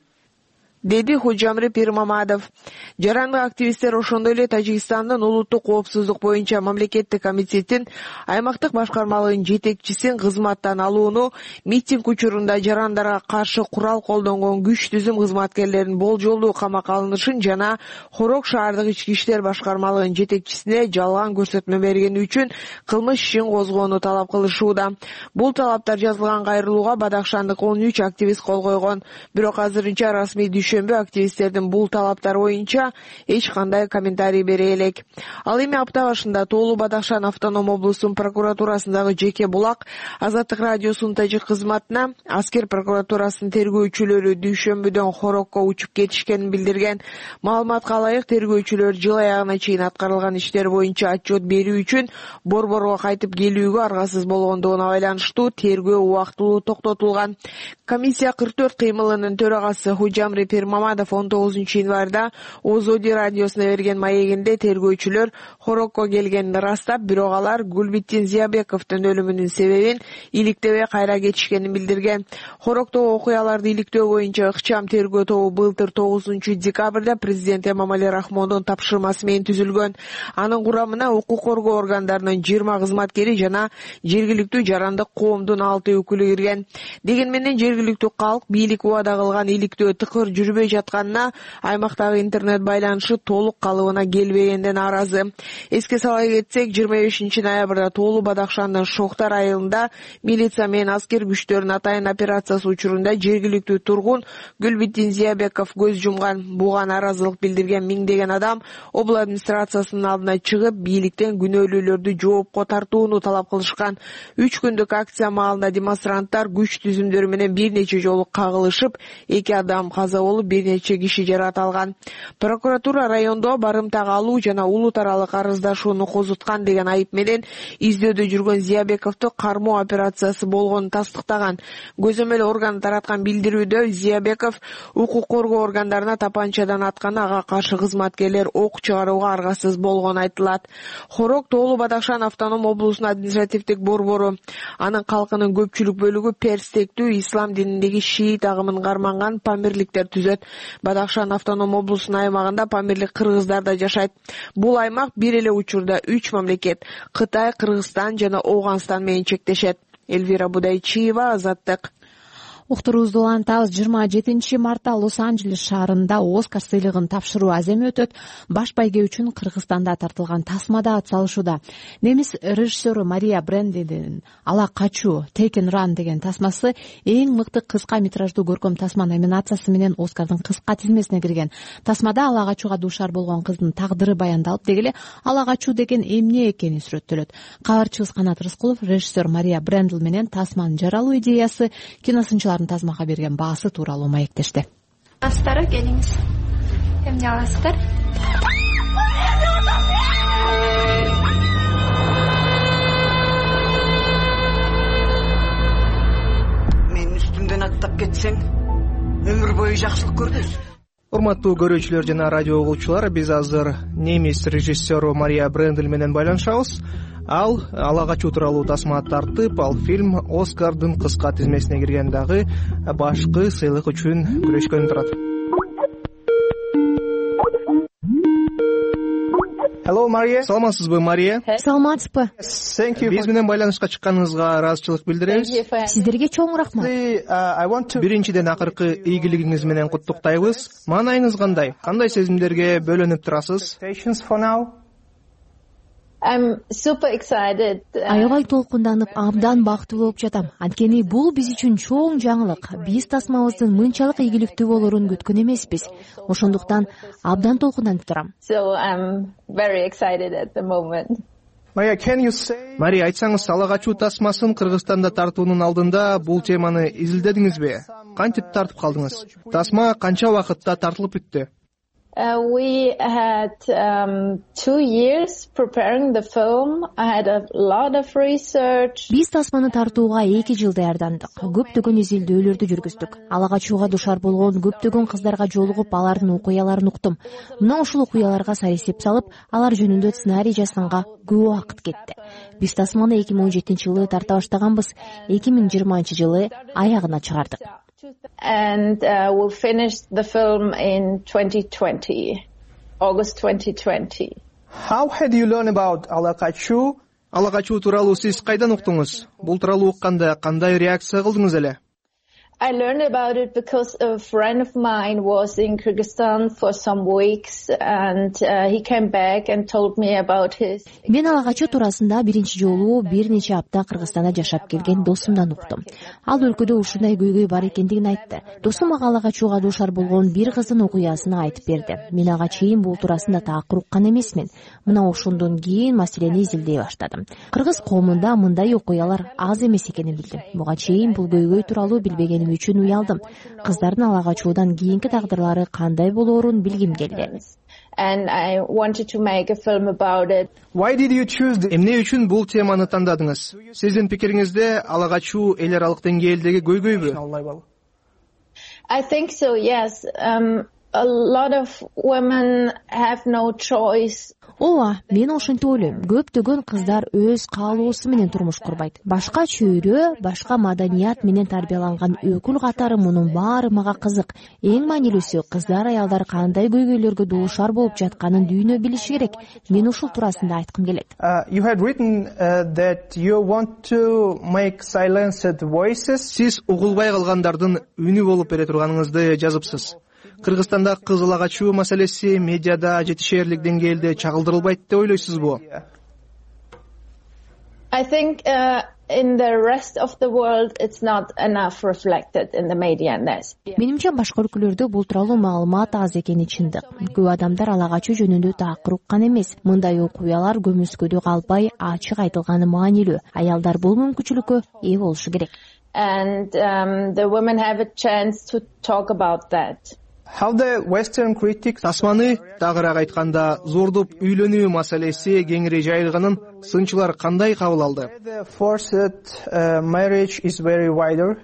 деди Хужамри Пирмамадов. Жарандык активисттер ошондой эле Тажикстандын улуттук коопсуздук боюнча мамлекеттик комитеттин аймактык башкармалыгынын жетекчисин кызматтан алууну, митинг учурунда жарандарга каршы курал колдонгон күч түзүм кызматкерлеринин болжолдуу камакка алынышын жана Хорок шаардык ички иштер башкармалыгынын жетекчисине жалган көрсөтмө бергени үчүн кылмыш ишин козгоону талап кылышууда. Бул талаптар жазылган кайрылууга Бадахшандык он үч активист кол койгон. Бирок азырынча расмий Дүшөмбү активисттердин бул талаптар боюнча эч кандай комментарий бере элек. Ал эми апта башында Тоолу Бадахшан автоном облусунун прокуратурасындагы Жеке Булак Азаттык радиосунун тажик кызматына аскер прокуратурасынын тергөөчүлөрү Дүшөмбүдөн Хорокко учуп кетишкенин билдирген. Маалыматка ылайык, тергөөчүлөр жыл аягына чейин аткарылган иштер боюнча отчет берүү үчүн Борборго кайтып келүүгө аргасыз болгондугуна байланыштуу тергөө убактылуу токтотулган. Комиссия кырк төрт кыймылынын төрагасы Хужамри Пирмамадов он тогузунчу январда Озоди радиосуна берген маегинде тергөөчүлөр Хорокко келгенин ырастап, бирок алар Гулбиттин Зиябековдун өлүмүнүн себебин иликтебей кайра кетишкенин билдирген. Хороктогу окуяларды иликтөө боюнча ыкчам тергөө тобу былтыр тогузунчу декабрда президент Эмомали Рахмондун тапшырмасы менен түзүлгөн. Анын курамына укук коргоо органдарынын жыйырма кызматкери жана жергиликтүү жарандык коомдун алты өкүлү кирген. Деген менен жергиликтүү калк бийлик убада кылган иликтөө тыкыр жүрбөй жатканына аймактагы интернет байланышы толук калыбына келбегенден нааразы. Эске сала кетсек, жыйырма бешинчи ноябрда Тоолу Бадахшандын Шохтар айылында милиция менен аскер күчтөрүнүн атайын операциясы учурунда жергиликтүү тургун Гүлбиттин Зиябеков көз жумган. Буга нааразылык билдирген миңдеген адам обл администрациясынын алдына чыгып, бийликтен күнөөлүүлөрдү жоопко тартууну талап кылышкан. Үч күндүк акция маалында демонстранттар күч түзүмдөрү менен бир нече жолу кагылышып, эки адам каза болуп, бир нече киши жаракат алган. Прокуратура райондо барымтага алуу жана улут аралык арыздашууну козуткан деген айып менен издөөдө жүргөн Зиябековду кармоо операциясы болгонун тастыктаган. Көзөмөл орган тараткан билдирүүдө Зиябеков укук коргоо органдарына тапанчадан атканы, ага каршы кызматкерлер ок чыгарууга аргасыз болгону айтылат. Хорок Тоолу Бадахшан автоном облусунун административдик борбору. Анын калкынын көпчүлүк бөлүгү перстектүү ислам дининдеги шиит агымын карманган памирликтер түзөт. Бадахшан автоном облусунун аймагында памирлик кыргыздар да жашайт. Бул аймак бир эле учурда үч мамлекет — Кытай, Кыргызстан жана Ооганстан менен чектешет. Эльвира Будайчиева, Азаттык. Уктуруубузду улантабыз. жыйырма жетинчи мартта Лос-Анджелес шаарында Оскар сыйлыгын тапшыруу аземи өтөт. Баш байге үчүн Кыргызстанда тартылган тасмада ат салышууда. Немис режиссеру Мария Брендидин Ала качуу Taken Run деген тасмасы эң мыкты кыска метраждуу көркөм тасма номинациясы менен Оскардын кыска тизмесине кирген. Тасмада ала качууга дуушар болгон кыздын тагдыры баяндалып, деги эле ала качуу деген эмне экени сүрөттөлөт. Кабарчыбыз Канат Рыскулов режиссер Мария Брендл менен тасманын жаралуу идеясы, киносынчылар тасмага берген баасы тууралуу маектешти. Астары келиңиз. Эмне аласыздар? Менин үстүмдөн аттап кетсең, өмүр бою жакшылык көрбөйсүң. Урматтуу көрүүчүлөр жана радио угуучулар, биз азыр немис режиссеру Мария Брендл менен байланышабыз. Ал ала качуу тууралуу тасма тартып, ал фильм Оскардын кыска тизмесине кирген, дагы башкы сыйлык үчүн күрөшкөн турат. Hello, Мария. Саламатсызбы, Мария? Саламатсызбы. Биз менен байланышка чыкканыңызга ыраазычылык билдиребиз. Сиздерге чоң рахмат. Биринчиден акыркы ийгилигиңиз менен куттуктайбыз. Маанайыңыз кандай? Кандай сезимдерге бөлөнүп турасыз? Аябай толкунданып, абдан бактылуу болуп жатам. Анткени бул биз үчүн чоң жаңылык. Биз тасмабыздын мынчалык ийгиликтүү болорун күткөн эмеспиз. Ошондуктан абдан толкунданып турам. Мария, айтсаңыз, ала качуу тасмасын Кыргызстанда тартуунун алдында бул теманы изилдедиңизби? Кантип тартып калдыңыз? Тасма канча убакытта тартылып бүттү? Uh, we had um, two years preparing the film. I had a lot of research. Биз тасманы тартууга эки жыл даярдандык. Көптөгөн изилдөөлөрдү жүргүздүк. Ала качууга душар болгон көптөгөн кыздарга жолугуп, алардын окуяларын уктум. Мына ушул окуяларга саресеп салып, алар жөнүндө сценарий жазганга көп убакыт кетти. Биз тасманы эки миң он жетинчи жылы тарта баштаганбыз. эки миң жыйырманчы жылы аягына чыгардык. And uh, we finished the film in twenty twenty, August twenty twenty. How had you learned about ала качуу? Ала качуу тууралуу сиз кайдан уктуңуз? Бул тууралуу укканда кандай реакция кылдыңыз эле? I learned about it because a friend of mine was in Kyrgyzstan for some weeks and uh, he came back and told me about his. Мен ала качуу туурасында биринчи жолу бир нече апта Кыргызстанда жашап келген досумдан уктум. Ал өлкөдө ушундай көйгөй бар экендигин айтты. Досум ага ала качууга душар болгон бир кыздын окуясын айтып берди. Мен ага чейин бул туурасында такыр уккан эмесмин. Мына ошондон кийин маселени изилдей баштадым. Кыргыз коомунда мындай окуялар аз эмес экенин билдим. Буга чейин бул көйгөй тууралуу билбегеним үчүн уялдым. Кыздардын ала качуудан кийинки тагдырлары кандай болоорун билгим келди. And I wanted to make a film about it. Why did you choose the... Эмне үчүн бул теманы тандадыңыз? Сиздин пикириңизде ала качуу эл аралык деңгээлдеги көйгөйбү? I think so, yes. Um, a lot of women have no choice. Ооба, мен ошентип ойлойм. Көптөгөн кыздар өз каалоосу менен турмуш курбайт. Башка чөйрө, башка маданият менен тарбияланган өкүл катары мунун баары мага кызык. Эң маанилүүсү, кыздар, аялдар кандай көйгөйлөргө дуушар болуп жатканын дүйнө билиши керек. Мен ушул туурасында айткым келет. You had written uh, that you want to make silenced voices. Сиз угулбай калгандардын үнү болуп бере турганыңызды жазыпсыз. Кыргызстанда кыз ала качуу маселеси медиада жетишээрлик деңгээлде чагылдырылбайт деп ойлойсузбу? I think uh, in the rest of the world it's not enough reflected in the media and this. Менимче башка өлкөлөрдө бул тууралуу маалымат аз экени чындык. Көп адамдар ала качуу жөнүндө такыр уккан эмес. Мындай окуялар көмүскөдө калбай ачык айтылганы маанилүү. Аялдар бул мүмкүнчүлүккө ээ болушу керек. And um, the women have a chance to talk about that. How the Western critics тасманы тагыраак айтканда зордуп үйлөнүү маселеси кеңири жайылганын сынчылар кандай кабыл алды? The forced uh, marriage is very wider.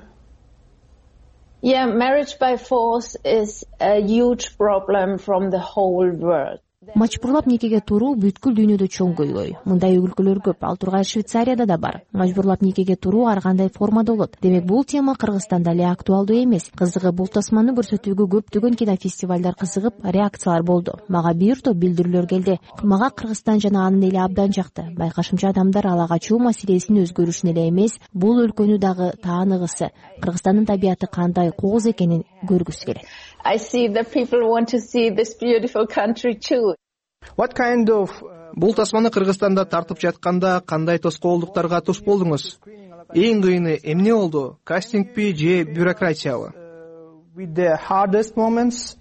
Yeah, marriage by force is a huge problem from the whole world. Мажбурлап никеге туруу бүткүл дүйнөдө чоң көйгөй. Мындай өлкөлөр көп. Ал тургай Швейцарияда да бар. Мажбурлап никеге туруу ар кандай формада болот. Демек бул тема Кыргызстанда эле актуалдуу эмес. Кызыгы бул тасманы көрсөтүүгө көптөгөн кинофестивалдар кызыгып, реакциялар болду. Мага бир топ билдирүүлөр келди. Мага Кыргызстан жана анын эли абдан жакты. Байкашымча адамдар ала качуу маселесинин өзгөрүшүн эле эмес, бул өлкөнү дагы тааныгысы, Кыргызстандын табияты кандай кооз экенин көргүсү келет. I see that people want to see this beautiful country too. What kind of бул тасманы Кыргызстанда тартып жатканда кандай тоскоолдуктарга туш болдуңуз? Эң кыйыны эмне болду? Кастингпи же бюрократиябы? With the hardest moments?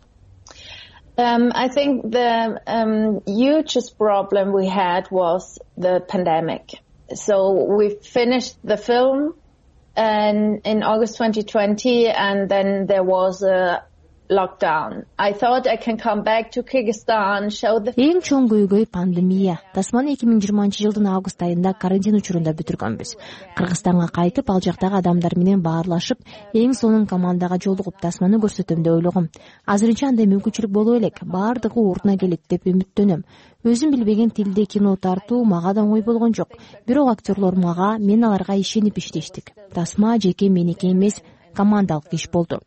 Um, I think the um, hugest problem we had was the pandemic. So we finished the film and in August twenty twenty and then there was a lockdown. I thought I can come back to Kyrgyzstan, show the... Эң чоң көйгөй пандемия. Тасманы эки миң жыйырманчы жылдын август айында карантин учурунда бүтүргөнбүз. Кыргызстанга кайтып, ал жактагы адамдар менен баарлашып, эң сонун командага жолугуп тасманы көрсөтөм деп ойлогом. Азырынча андай мүмкүнчүлүк боло элек. Баардыгы ордуна келет деп үмүттөнөм. Өзүм билбеген тилде кино тартуу мага да оңой болгон жок. Бирок актерлор мага, мен аларга ишенип иштештик. Тасма жеке меники эмес, командалык иш болду.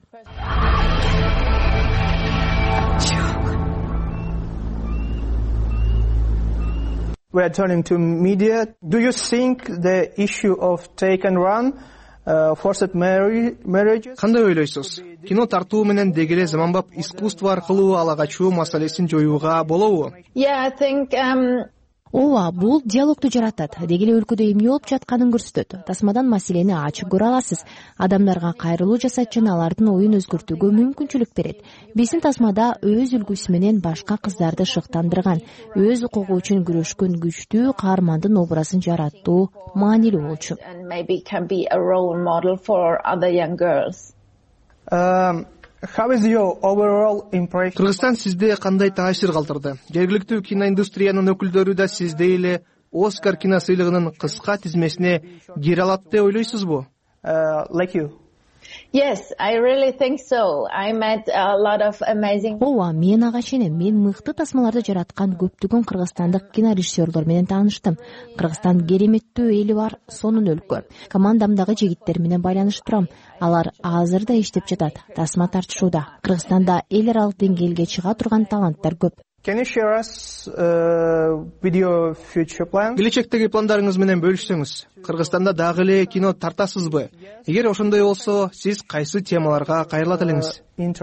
We are turning to media. Do you think the issue of take and run, uh, forced marriage? Кандай ойлойсуз? Кино тартуу менен дегеле заманбап искусство аркылуу ала качуу маселесин жоюуга болобу? Yeah, I think um Ооба, бул диалогду жаратат. Дегеле өлкөдө эмне болуп жатканын көрсөтөт. Тасмадан маселени ачык көрө аласыз. Адамдарга кайрылуу жасат жана алардын оюн өзгөртүүгө мүмкүнчүлүк берет. Биздин тасмада өз үлгүсү менен башка кыздарды шыктандырган, өз укугу үчүн күрөшкөн күчтүү каармандын образын жараттуу маанилүү болчу. And maybe can be a role model for other young girls. Um, Кыргызстан сизде кандай таасир калтырды? Жергиликтүү киноиндустриянын өкүлдөрү да сиздей эле Оскар кино сыйлыгынын кыска тизмесине кире алат деп ойлойсузбу? Yes, I really think so. I met a lot of amazing. Ооба, мен ага ишенем. Мен мыкты тасмаларды жараткан көптөгөн кыргызстандык кинорежиссерлор менен тааныштым. Кыргызстан кереметтүү эли бар, сонун өлкө. Командамдагы жигиттер менен байланышып турам. Алар азыр да иштеп жатат, тасма тартышууда. Кыргызстанда эл аралык деңгээлге чыга турган таланттар көп. Келечектеги пландарыңыз менен бөлүшсөңүз. Кыргызстанда дагы эле кино тартасызбы? Эгер ошондой болсо, сиз кайсы темаларга кайрылат элеңиз?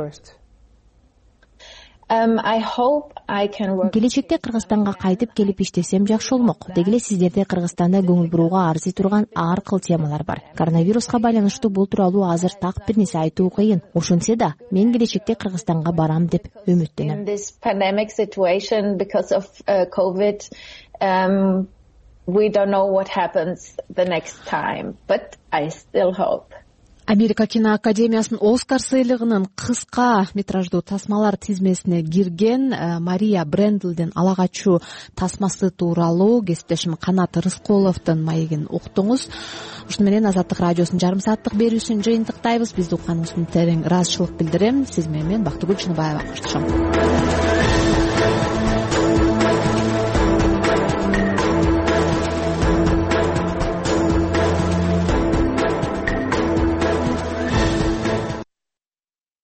Um, I hope I can work. Келечекте Кыргызстанга кайтып келип иштесем жакшы болмок. Деги эле сиздерде Кыргызстанда көңүл бурууга арзый турган ар кыл темалар бар. Коронавируска байланыштуу бул тууралуу азыр так бир нерсе айтуу кыйын. Ошентсе да, мен келечекте Кыргызстанга барам деп үмүттөнөм. In this pandemic situation because of uh, COVID, um, we don't know what happens the next time, but I still hope. Америка киноакадемиясынын Оскар сыйлыгынын кыска метраждуу тасмалар тизмесине кирген Мария Брендлдин ала качуу тасмасы тууралуу кесиптешим Канат Рыскуловдун маегин уктуңуз. Ушуну менен Азаттык радиосунун жарым сааттык берүүсүн жыйынтыктайбыз. Бизди укканыңыз үчүн терең ыраазычылык билдирем. Сиз менен Бактыгүл Чыныбаева коштошом.